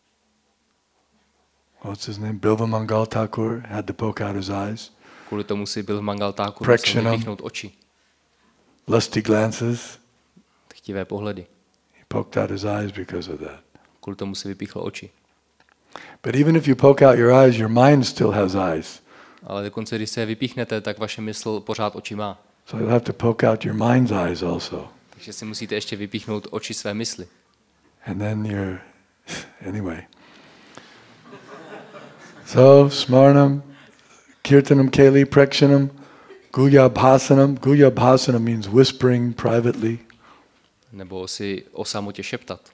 what's his name? Bilva Mangal Thakur had to poke out his eyes. Kvůli tomu si byl Mangal Thakur musel Prakshanam. vypíchnout oči. Lusty glances. Chtivé pohledy. He poked out his eyes because of that. Kvůli tomu si vypíchl oči. But even if you poke out your eyes, your mind still has eyes. Ale dokonce, když se je vypíchnete, tak vaše mysl pořád oči má. So you'll have to poke out your mind's eyes also. Takže si musíte ještě vypíchnout oči své mysli. And then you're, anyway. So, smarnam, kirtanam, keli, prakshanam, guya bhasanam. Guya bhasanam means whispering privately. Nebo si o samotě šeptat.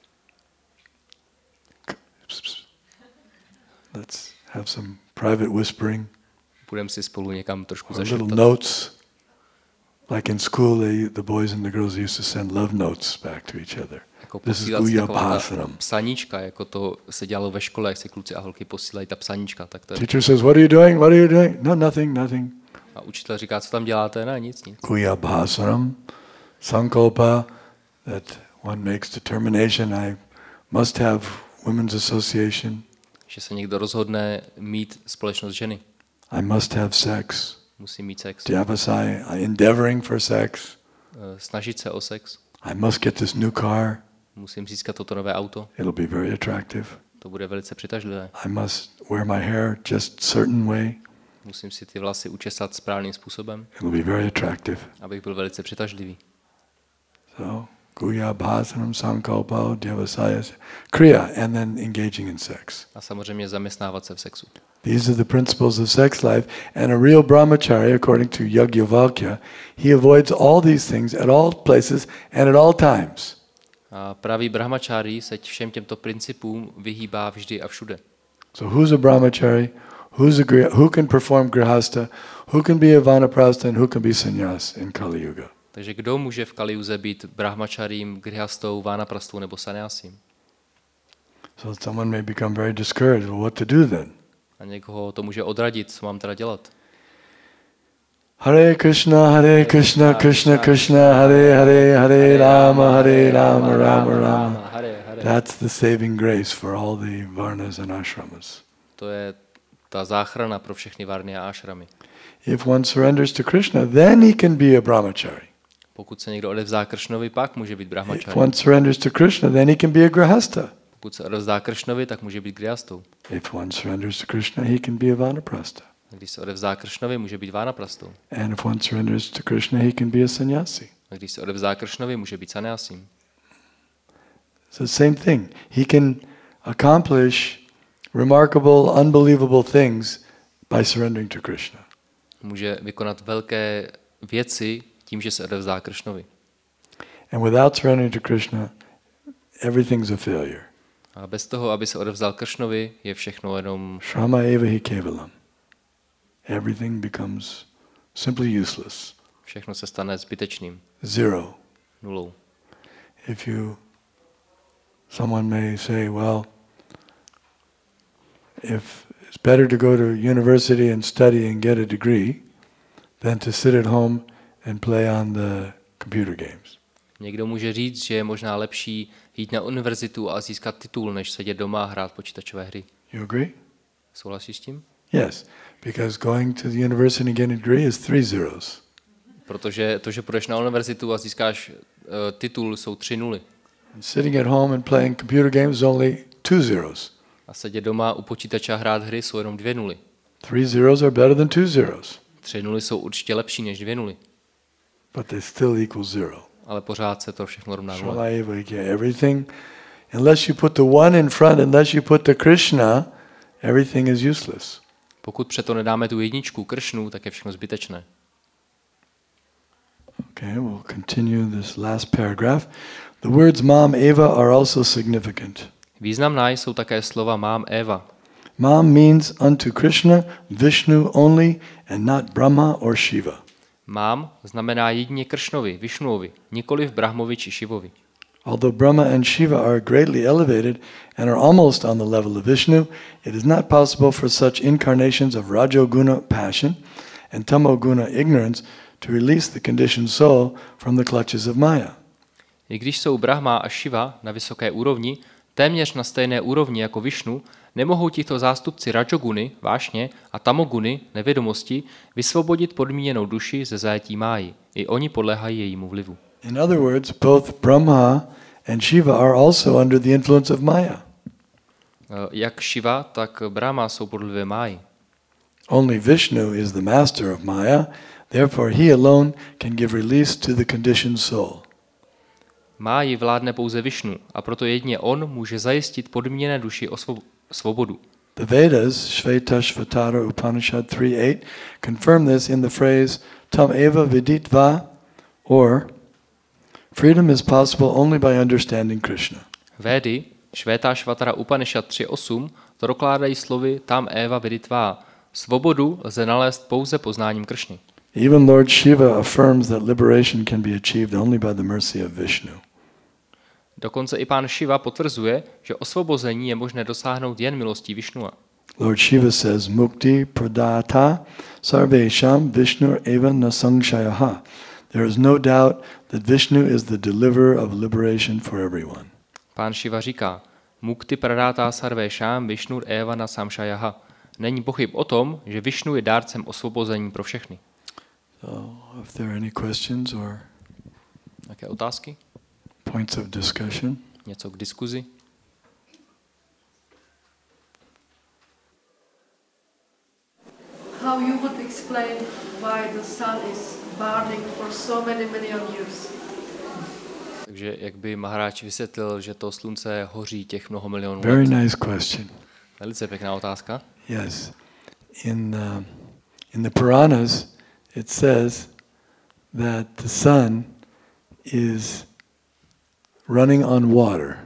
Let's have some private whispering. Budeme si spolu někam trošku Or little zašeptat. notes. Like in school, they, the boys and the girls used to send love notes back to each other. Jako This is posílat si guya taková ta bhasanam. psaníčka, jako to se dělalo ve škole, jak si kluci a holky posílají ta psaníčka. Tak to je. Teacher says, what are you doing? What are you doing? No, nothing, nothing. A učitel říká, co tam děláte? Ne, nic, nic. Guya bhasanam, sankalpa, that one makes determination, I must have women's association, Že se někdo rozhodne mít společnost ženy. I must have sex, Musí mít sex. Dyavasai, I endeavoring for sex, Eh, Snažit se o sex. I must get this new car, Musím získat toto nové auto. it'll be very attractive. To bude velice přitažlivé. I must wear my hair just certain way, Musím si ty vlasy učesat správným způsobem, it'll be very attractive. abych byl velice přitažlivý. So guya bhasanam sankalpa devasaya kriya, and then engaging in sex. A samozřejmě zaměstnávat se v sexu. These are the principles of sex life, and a real brahmachari, according to Yajnavalkya, he avoids all these things at all places and at all times. A pravý brahmačári se všem těmto principům vyhýbá vždy a všude. So who's a brahmachari? Who's a griha, who can perform grihastha? Who can be a vanaprastha and who can be sannyas in Kali Yuga? Takže kdo může v Kaliuze být brahmačarím, grihastou, vánaprastou nebo sannyasím? So someone may become very discouraged. Well, what to do then? A někoho to může odradit, co mám teda dělat. Hare Krishna, Hare Krishna, Krishna Krishna, Hare Hare, Hare Rama, Hare Rama, Rama Rama. That's the saving grace for all the varnas and ashramas. To je ta záchrana pro všechny varny a ashramy. If one surrenders to Krishna, then he can be a brahmachari. Pokud se někdo odevzdá Kršnovi, pak může být If brahmačari. one surrenders to Krishna, then he can be a grihastha. Pokud se odevzdá Kršnovi, tak může být grihastou. If one surrenders to Krishna, he can be a vanaprastha. A když se odevzdá Kršnovi, může být vánaprastou. And if one surrenders to Krishna, he can be a sannyasi. A když se odevzdá Kršnovi, může být sannyasím. It's the same thing. He can accomplish remarkable, unbelievable things by surrendering to Krishna. Může vykonat velké věci tím, že se odevzdá Kršnovi. And without surrendering to Krishna, everything's a failure. A bez toho, aby se odevzdal Kršnovi, je všechno jenom Shrama eva hi kevalam. Everything becomes simply useless. všechno se stane zbytečným. Zero. Nulou. If you, someone may say, well, if it's better to go to university and study and get a degree than to sit at home and play on the computer games. Někdo může říct, že je možná lepší jít na univerzitu a získat titul, než sedět doma a hrát počítačové hry. You agree? Souhlasíš s tím? Yes, because going to the university and getting a degree is three zeros. Protože to, že půjdeš na univerzitu a získáš uh, titul, jsou tři nuly. And sitting at home and playing computer games is only two zeros. A sedět doma u počítače a hrát hry jsou jenom dvě nuly. Three zeros are better than two zeros. Tři nuly jsou určitě lepší než dvě nuly. But they still equal zero. Ale pořád se to všechno rovná nule. Shrama everything, unless you put the one in front, unless you put the Krishna, everything is useless. Pokud přeto nedáme tu jedničku Kršnu, tak je všechno zbytečné. Okay, we'll continue this last paragraph. The words Mam Eva are also significant. Významná jsou také slova Mám Eva. Mam means unto Krishna, Vishnu only, and not Brahma or Shiva. Mám znamená jedině Kršnovi, Višnuovi, nikoli v Brahmovi či Šivovi. Although Brahma and Shiva are greatly elevated and are almost on the level of Vishnu, it is not possible for such incarnations of Rajoguna passion and Tamoguna ignorance to release the conditioned soul from the clutches of Maya. I když jsou Brahma a Šiva na vysoké úrovni, téměř na stejné úrovni jako Višnu, nemohou tito zástupci Rajoguny, vášně, a Tamoguny, nevědomosti, vysvobodit podmíněnou duši ze zajetí máji. I oni podléhají jejímu vlivu. In other words, both Brahma and Shiva are also under the influence of Maya. Jak Šiva, tak Brahma jsou pod vlivem máji. Only Vishnu is the master of Maya, therefore he alone can give release to the conditioned soul. Máji vládne pouze Višnu a proto jedině on může zajistit podmíněné duši o svobodu. The Vedas, Shvetashvatara Upanishad three eight, confirm this in the phrase tam eva viditva, or freedom is possible only by understanding Krishna. Védy, Shvetashvatara Upanishad tři osm, to dokládají slovy tam eva viditva. Svobodu lze nalézt pouze poznáním Kršny. Even Lord Shiva affirms that liberation can be achieved only by the mercy of Vishnu. Dokonce i pán Šiva potvrzuje, že osvobození je možné dosáhnout jen milostí Višnua. Lord Shiva says, Mukti pradata sarvesham Vishnu eva na sangshayah. There is no doubt that Vishnu is the deliverer of liberation for everyone. Pán Šiva říká, Mukti pradata sarvesham Vishnu eva na samshayah. Není pochyb o tom, že Višnu je dárcem osvobození pro všechny. So, if there are any questions or Jaké otázky? points of discussion? Něco k diskuzi? How you would explain why the sun is burning for so many million years? Takže jak by Maharaj vysvětlil, že to slunce hoří těch mnoho milionů let? Very nice question. Velice pěkná otázka. Yes. In uh, in the Puranas, it says that the sun is running on water.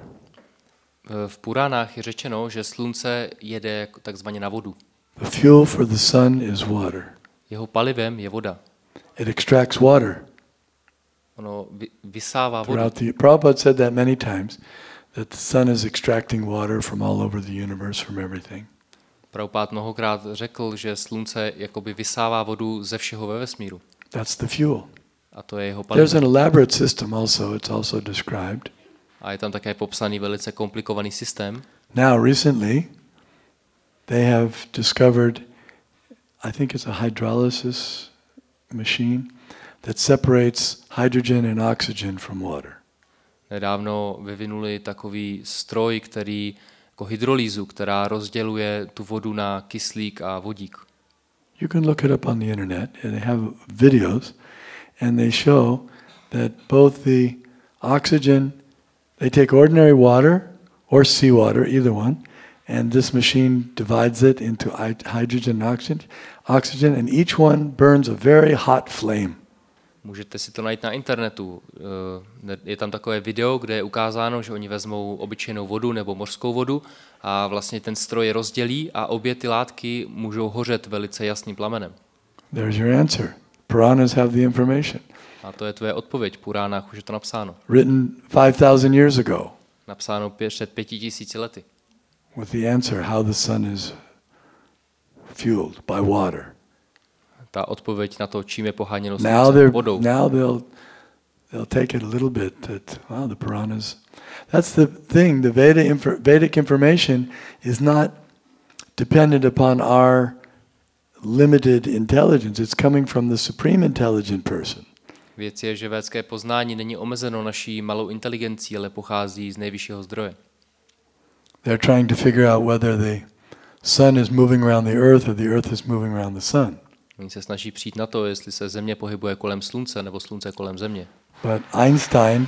V Puránách je řečeno, že slunce jede jako takzvaně na vodu. The fuel for the sun is water. Jeho palivem je voda. It extracts water. Ono vy, vysává vodu. Throughout the Prabhupada said that many times, that the sun is extracting water from all over the universe, from everything. Prabhupada mnohokrát řekl, že slunce jakoby vysává vodu ze všeho ve vesmíru. That's the fuel. A to je jeho There's an palivo. elaborate system also, it's also described. A je tam také popsaný velice komplikovaný systém. Now, recently, they have discovered, I think it's a hydrolysis machine that separates hydrogen and oxygen from water. Nedávno vyvinuli takový stroj, který jako hydrolýzu, která rozděluje tu vodu na kyslík a vodík. You can look it up on the internet, and they have videos, and they show that both the oxygen, they take ordinary water or seawater, either one, and this machine divides it into hydrogen and oxygen, oxygen, and each one burns a very hot flame. Můžete si to najít na internetu. Je tam takové video, kde je ukázáno, že oni vezmou obyčejnou vodu nebo mořskou vodu a vlastně ten stroj je rozdělí a obě ty látky můžou hořet velice jasným plamenem. There's your answer. Puranas have the information. A to je tvoje odpověď. V Puránách už je to napsáno. Written five thousand years ago. Napsáno pět, před pěti tisíci lety. With the answer how the sun is fueled by water. Ta odpověď na to, čím je poháněno Now slunce, they're vodou. now they'll they'll take it a little bit that wow, the Puranas. That's the thing. The Veda infor, Vedic information is not dependent upon our limited intelligence. It's coming from the supreme intelligent person. Věc je, že védské poznání není omezeno naší malou inteligencí, ale pochází z nejvyššího zdroje. They're trying to figure out whether the sun is moving around the earth or the earth is moving around the sun. Oni se snaží přijít na to, jestli se země pohybuje kolem slunce nebo slunce kolem země. But Einstein,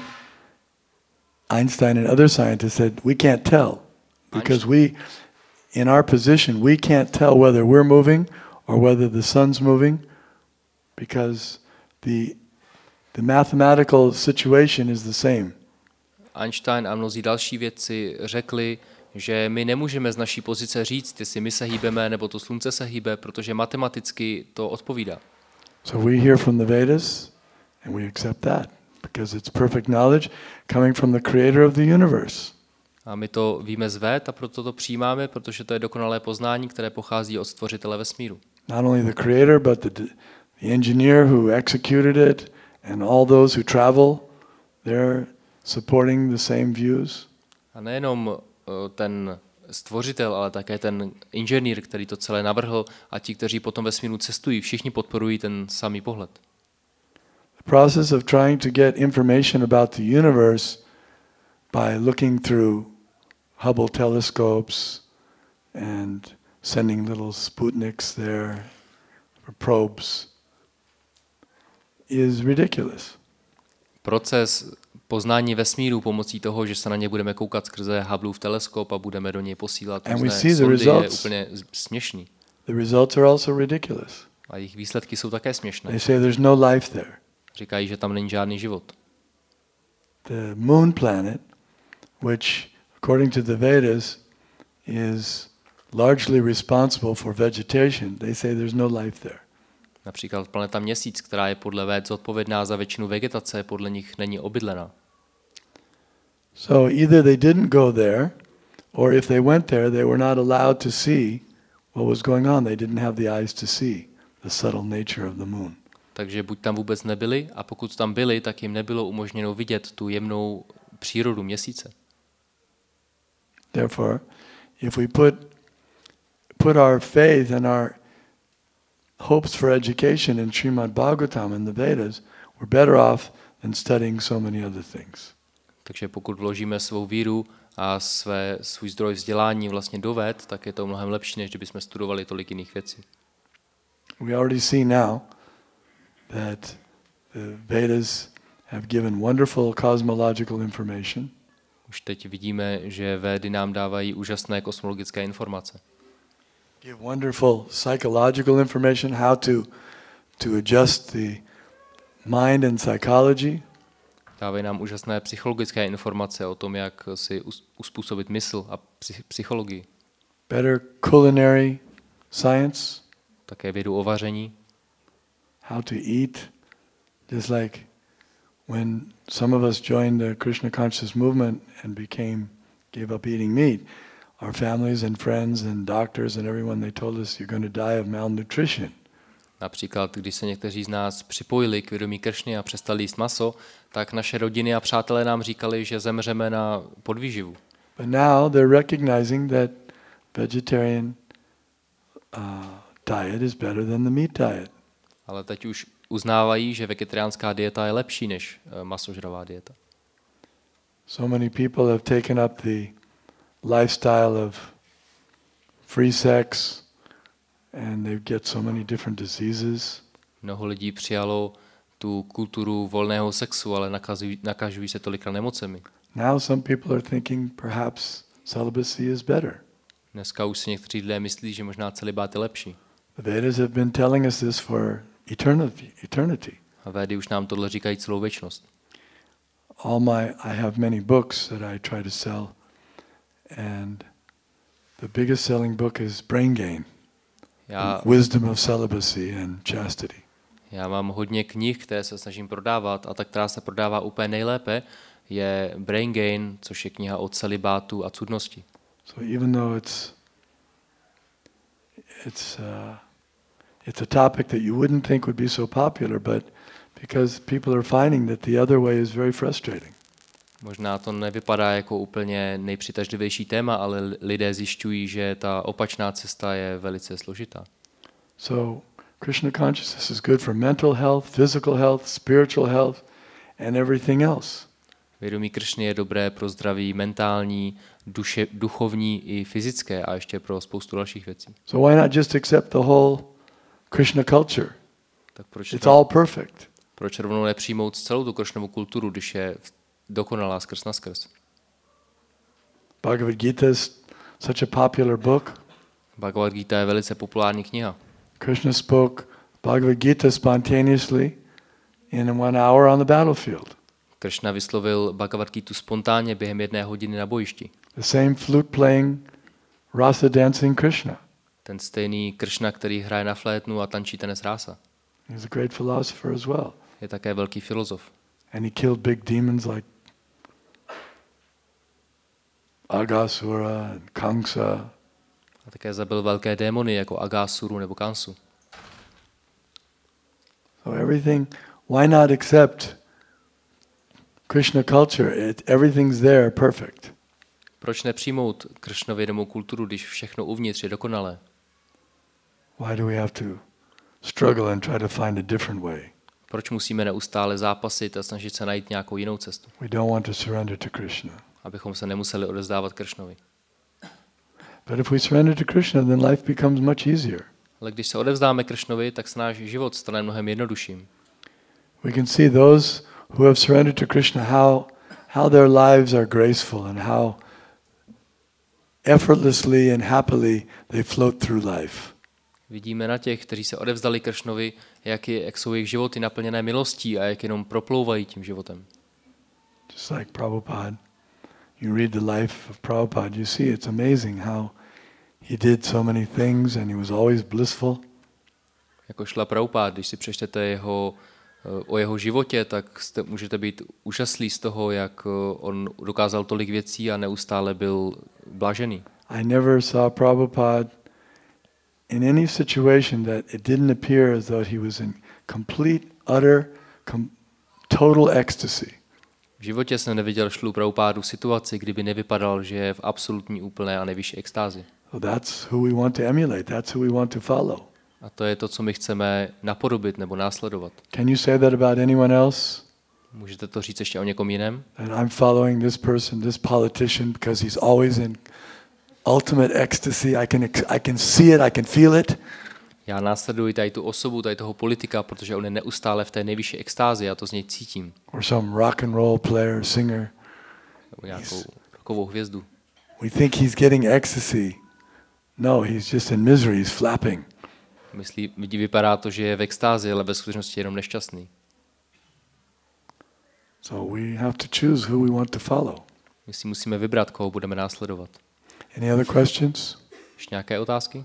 Einstein and other scientists said we can't tell because we, in our position, we can't tell whether we're moving or whether the sun's moving because the the mathematical situation is the same. Einstein a mnozí další vědci řekli, že my nemůžeme z naší pozice říct, jestli my se hýbeme nebo to slunce se hýbe, protože matematicky to odpovídá. So we hear from the Vedas and we accept that because it's perfect knowledge coming from the creator of the universe. A my to víme z Véd a proto to přijímáme, protože to je dokonalé poznání, které pochází od stvořitele vesmíru. Not only the creator, but the, the engineer who executed it and all those who travel, they're supporting the same views. A nejenom ten stvořitel, ale také ten inženýr, který to celé navrhl a ti, kteří potom vesmíru cestují, všichni podporují ten samý pohled. The process of trying to get information about the universe by looking through Hubble telescopes and sending little Sputniks there for probes is ridiculous. Proces poznání vesmíru pomocí toho, že se na ně budeme koukat skrze Hubbleův teleskop a budeme do něj posílat různé sondy, je úplně směšný. The results are also ridiculous. A jejich výsledky jsou také směšné. They say there's no life there. Říkají, že tam není žádný život. The moon planet, which according to the Vedas is largely responsible for vegetation, they say there's no life there. Například planeta Měsíc, která je podle Véd zodpovědná za většinu vegetace, podle nich není obydlená. So either they didn't go there, or if they went there, they were not allowed to see what was going on. They didn't have the eyes to see the subtle nature of the moon. Takže buď tam vůbec nebyli, a pokud tam byli, tak jim nebylo umožněno vidět tu jemnou přírodu Měsíce. Therefore, if we put put our faith and our hopes for education in Srimad Bhagavatam and the Vedas, we're better off than studying so many other things. Takže pokud vložíme svou víru a své, svůj zdroj vzdělání vlastně do Véd, tak je to mnohem lepší, než kdybychom studovali tolik jiných věcí. We already see now that the Vedas have given wonderful cosmological information. Už teď vidíme, že védy nám dávají úžasné kosmologické informace. Give wonderful psychological information, how to, to adjust the mind and psychology. Dávají nám úžasné psychologické informace o tom, jak si uspůsobit mysl a psychologii. Better culinary science. Také vědu o vaření. How to eat. Just like when some of us joined the Krishna conscious movement and became, gave up eating meat, our families and friends and doctors and everyone, they told us you're going to die of malnutrition. Například, když se někteří z nás připojili k vědomí Kršny a přestali jíst maso, tak naše rodiny a přátelé nám říkali, že zemřeme na podvýživu. But now they're recognizing that vegetarian uh, diet is better than the meat diet. Ale teď už uznávají, že vegetariánská dieta je lepší než uh, masožravá dieta. So many people have taken up the lifestyle of free sex, and they get so many different diseases. Mnoho lidí přijalo tu kulturu volného sexu, ale nakazují, nakažují se tolika nemocemi. Now some people are thinking perhaps celibacy is better. Dneska už si někteří lidé myslí, že možná celibát je lepší. The Vedas have been telling us this for eternity. eternity. A Védy už nám tohle říkají celou věčnost. All my, I have many books that I try to sell, and the biggest selling book is Brain Gain. Já, Wisdom of Celibacy and Chastity. já mám hodně knih, které se snažím prodávat, a ta, která se prodává úplně nejlépe, je Brain Gain, což je kniha o celibátu a cudnosti. So even though it's it's uh, it's a topic that you wouldn't think would be so popular, but because people are finding that the other way is very frustrating. Možná to nevypadá jako úplně nejpřitažlivější téma, ale lidé zjišťují, že ta opačná cesta je velice složitá. So Krishna consciousness is good for mental health, physical health, spiritual health, and everything else. Vědomí Kršny je dobré pro zdraví mentální, duše, duchovní i fyzické a ještě pro spoustu dalších věcí. So why not just accept the whole Krishna culture? Tak proč, It's all perfect. proč rovnou nepřijmout celou tu Kršnovu kulturu, když je dokonalá skrz na skrz? Bhagavad Gita is such a popular book. Bhagavad Gita je velice populární kniha. Krishna spoke Bhagavad Gita spontaneously in one hour on the battlefield. Kršna vyslovil Bhagavad Gitu spontánně během jedné hodiny na bojišti. The same flute playing, rasa dancing Krishna. Ten stejný Kršna, který hraje na flétnu a tančí tanec rása. He's a great philosopher as well. Je také velký filozof. And he killed big demons like Aghasura and Kamsa. A také zabil velké démony jako Aghasuru nebo Kansu. So everything, why not accept Krishna culture? It, everything's there perfect. Proč nepřijmout Kršnovědomou kulturu, když všechno uvnitř je dokonalé? Why do we have to struggle and try to find a different way? Proč musíme neustále zápasit a snažit se najít nějakou jinou cestu? We don't want to surrender to Krishna. Abychom se nemuseli odevzdávat Kršnovi. But if we surrender to Krishna, then life becomes much easier. Ale když se odevzdáme Kršnovi, tak se náš život stane mnohem jednodušším. We can see those who have surrendered to Krishna, how, how their lives are graceful and how effortlessly and happily they float through life. Vidíme na těch, kteří se odevzdali Kršnovi, jak, je, jak jsou jejich životy naplněné milostí a jak jenom proplouvají tím životem. Just like Prabhupada. You read the life of Prabhupada, you see it's amazing how he did so many things and he was always blissful. Jako šla Prabhupada, když si přečtete jeho, o jeho životě, tak jste, můžete být úžaslí z toho, jak on dokázal tolik věcí a neustále byl blážený. I never saw Prabhupada in any situation that it didn't appear as though he was in complete, utter, com- total ecstasy. V životě jsem neviděl Šlu Prabhupádu situaci, kdyby nevypadal, že je v absolutní, úplné a nejvyšší extázi. So that's who we want to emulate. That's who we want to follow. A to je to, co my chceme napodobit nebo následovat. Can you say that about anyone else? Můžete to říct ještě o někom jiném? That I'm following this person, this politician, because he's always in ultimate ecstasy. I can, I can see it, I can feel it. Já následuji tady tu osobu, tady toho politika, protože on je neustále v té nejvyšší extázi, já to z něj cítím. Or some rock and roll player, singer. Nebo nějakou rokovou hvězdu. We think he's getting ecstasy. No, he's just in misery, he's flapping. Myslí, vidí, vypadá to, že je v extázi, ale ve skutečnosti je jenom nešťastný. So we have to choose who we want to follow. My si musíme vybrat, koho budeme následovat. Any other questions? Ještě nějaké otázky?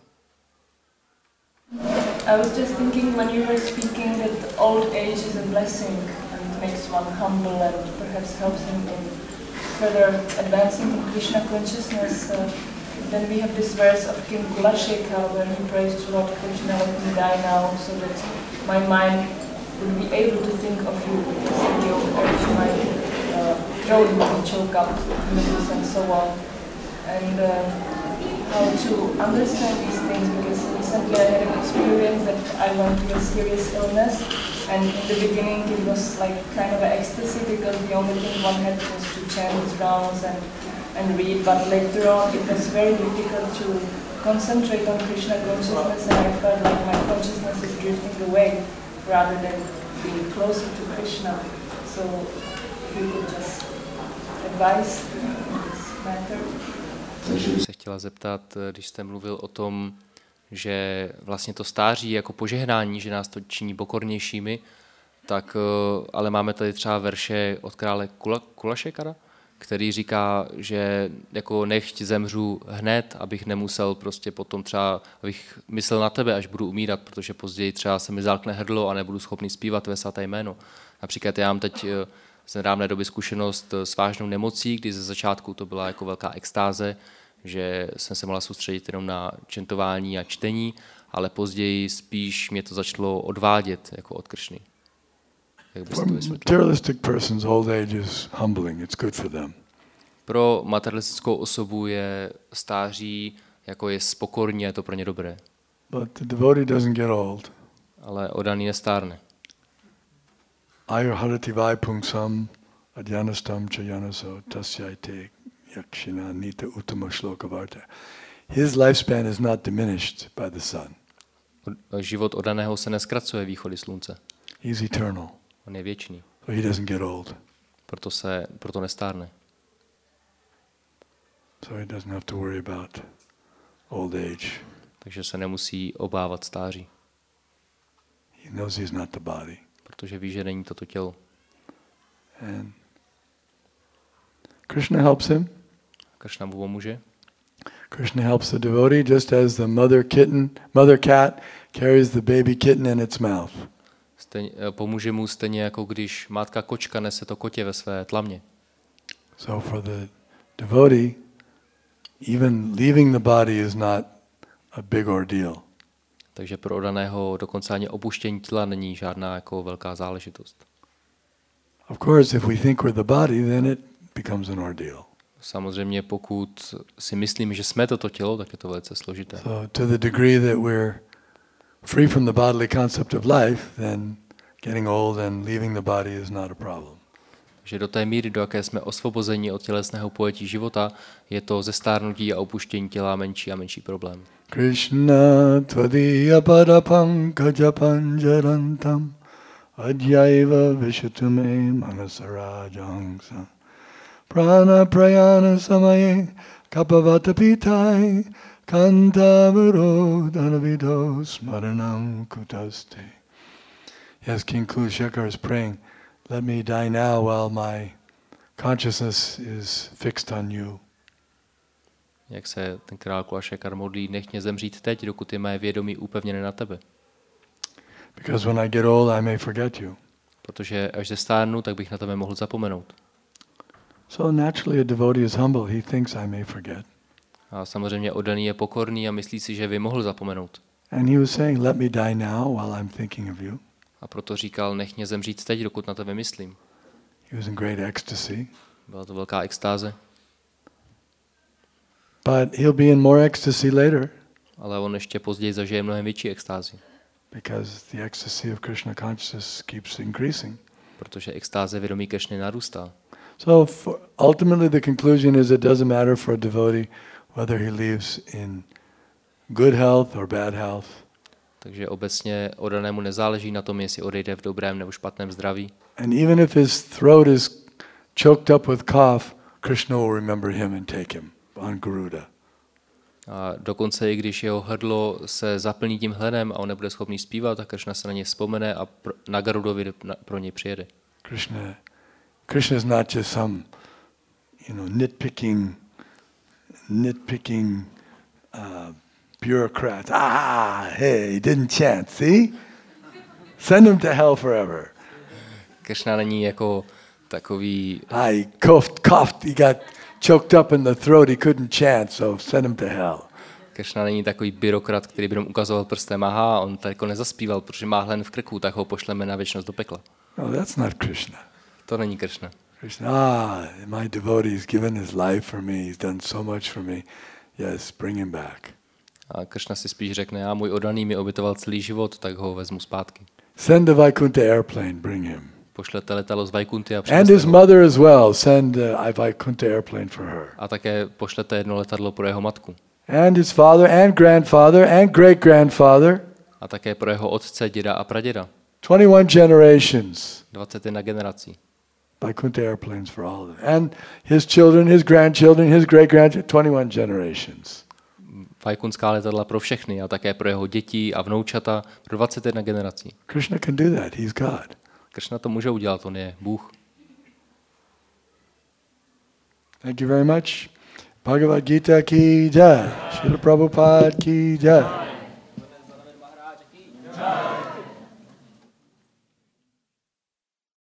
I was just thinking when you were speaking that old age is a blessing and makes one humble and perhaps helps him in further advancing in Krishna consciousness. Uh, then we have this verse of King Kulashekar where he prays to Lord Krishna, let me die now, so that my mind would be able to think of you. So the old age might uh, throat would choke up images and so on. And uh, how to understand these things, because recently I had an experience that I went through a serious illness, and in the beginning it was like kind of an ecstasy because the only thing one had was to chant his rounds and, and read, but later on it was very difficult to concentrate on Krishna consciousness, and I felt like my consciousness is drifting away rather than being closer to Krishna. So if you could just advise in this matter. Takže bych se chtěla zeptat, když jste mluvil o tom, že vlastně to stáří jako požehnání, že nás to činí pokornějšími, tak ale máme tady třeba verše od krále Kula, Kulašekara, který říká, že jako nechť zemřu hned, abych nemusel prostě potom třeba, abych myslel na tebe, až budu umírat, protože později třeba se mi zalkne hrdlo a nebudu schopný zpívat tvé svaté jméno. Například já mám teď z nedávné doby zkušenost s vážnou nemocí, kdy ze začátku to byla jako velká extáze, že jsem se mohla soustředit jenom na čentování a čtení, ale později spíš mě to začalo odvádět jako od Kršny. For materialistic persons, old age is humbling. It's good for them. Pro materialistickou osobu je stáří jako je spokorní, je to pro ně dobré. But the devotee doesn't get old. Ale odaný nestárne. Ayurharati vaipungsam adyanastam chayanaso tasyaite yakshina nita uttama shlokavarta. His lifespan is not diminished by the sun. Život odaného se neskracuje východy slunce. He's eternal. On je věčný. So he doesn't get old. Proto se proto nestárne. So he doesn't have to worry about old age. Takže se nemusí obávat stáří. He knows he's not the body. Protože ví, že není toto tělo. And Krishna helps him. Krishna mu pomůže. Krishna helps the devotee just as the mother kitten, mother cat carries the baby kitten in its mouth. Stejně, pomůže mu stejně jako když matka kočka nese to kotě ve své tlamě. So for the devotee, even leaving the body is not a big ordeal. Takže pro odaného dokonce ani opuštění těla není žádná jako velká záležitost. Of course, if we think we're the body, then it becomes an ordeal. Samozřejmě pokud si myslíme, že jsme toto tělo, tak je to velice složité. So to the degree that we're free from the bodily concept of life, then getting old and leaving the body is not a problem. Že do té míry, do jaké jsme osvobozeni od tělesného pojetí života, je to zestárnutí a opuštění těla menší a menší problém. Krishna tvadiya padapankaja panjarantam adyaiva vishutume manasarajangsa prana prayana samaye kapavata pitai kantavaro danavido smaranam kutaste. Yes, King Kulashekar is praying, let me die now while my consciousness is fixed on you. Jak se ten král Kulašekar modlí, nech mě zemřít teď, dokud je mé vědomí upevněné na tebe. Because when I get old, I may forget you. Protože až zestárnu, tak bych na tebe mohl zapomenout. So naturally a devotee is humble. He thinks I may forget. A samozřejmě odaný je pokorný a myslí si, že by mohl zapomenout. And he was saying, let me die now while I'm thinking of you. A proto říkal, nech mě zemřít teď, dokud na tebe myslím. He was in great ecstasy. Byla to velká extáze. But he'll be in more ecstasy later. Ale on ještě později zažije mnohem větší extázi. Because the ecstasy of Krishna consciousness keeps increasing. Protože extáze vědomí Kršny narůstá. So for, ultimately the conclusion is it doesn't matter for a devotee whether he lives in good health or bad health. Takže obecně oddanému nezáleží na tom, jestli odejde v dobrém nebo špatném zdraví. And even if his throat is choked up with cough, Krishna will remember him and take him on Garuda. A dokonce i když jeho hrdlo se zaplní tím hledem a on nebude schopný zpívat, tak Krishna se na něj vzpomene a pro, na Garudovi pro něj přijede. Krishna, Krishna is not just some, you know, nitpicking, nitpicking uh, bureaucrat. Ah, hey, he didn't chant. See, send him to hell forever. Krishna není jako takový. Ah, he coughed, coughed. He got choked up in the throat. He couldn't chant, so send him to hell. Krishna není takový byrokrat, který by nám ukazoval prstem, aha, on tak jako nezaspíval, protože má hlen v krku, tak ho pošleme na věčnost do pekla. No, that's not Krishna. To není Krishna. Krishna, ah, my devotee has given his life for me. He's done so much for me. Yes, bring him back. A Krishna si spíš řekne, já můj oddaný mi obětoval celý život, tak ho vezmu zpátky. Send the Vaikuntha airplane, bring him. Pošlete letadlo z Vaikunty a And přineste his ho. mother as well. Send a Vaikuntha airplane for her. A také pošlete jedno letadlo pro jeho matku. And his father and grandfather and great-grandfather. A také pro jeho otce, děda a praděda. twenty-one generations. dvacet jedna generací. Vaikuntha airplanes for all of them. And his children, his grandchildren, his great-grandchildren, twenty-one generations. Vaikunská letadla pro všechny a také pro jeho děti a vnoučata pro dvacet jedna generací. Krishna can do that. He's God. Krishna to může udělat, on je Bůh. Thank you very much. Bhagavad Gita ki jai. Srila Prabhupada ki jai.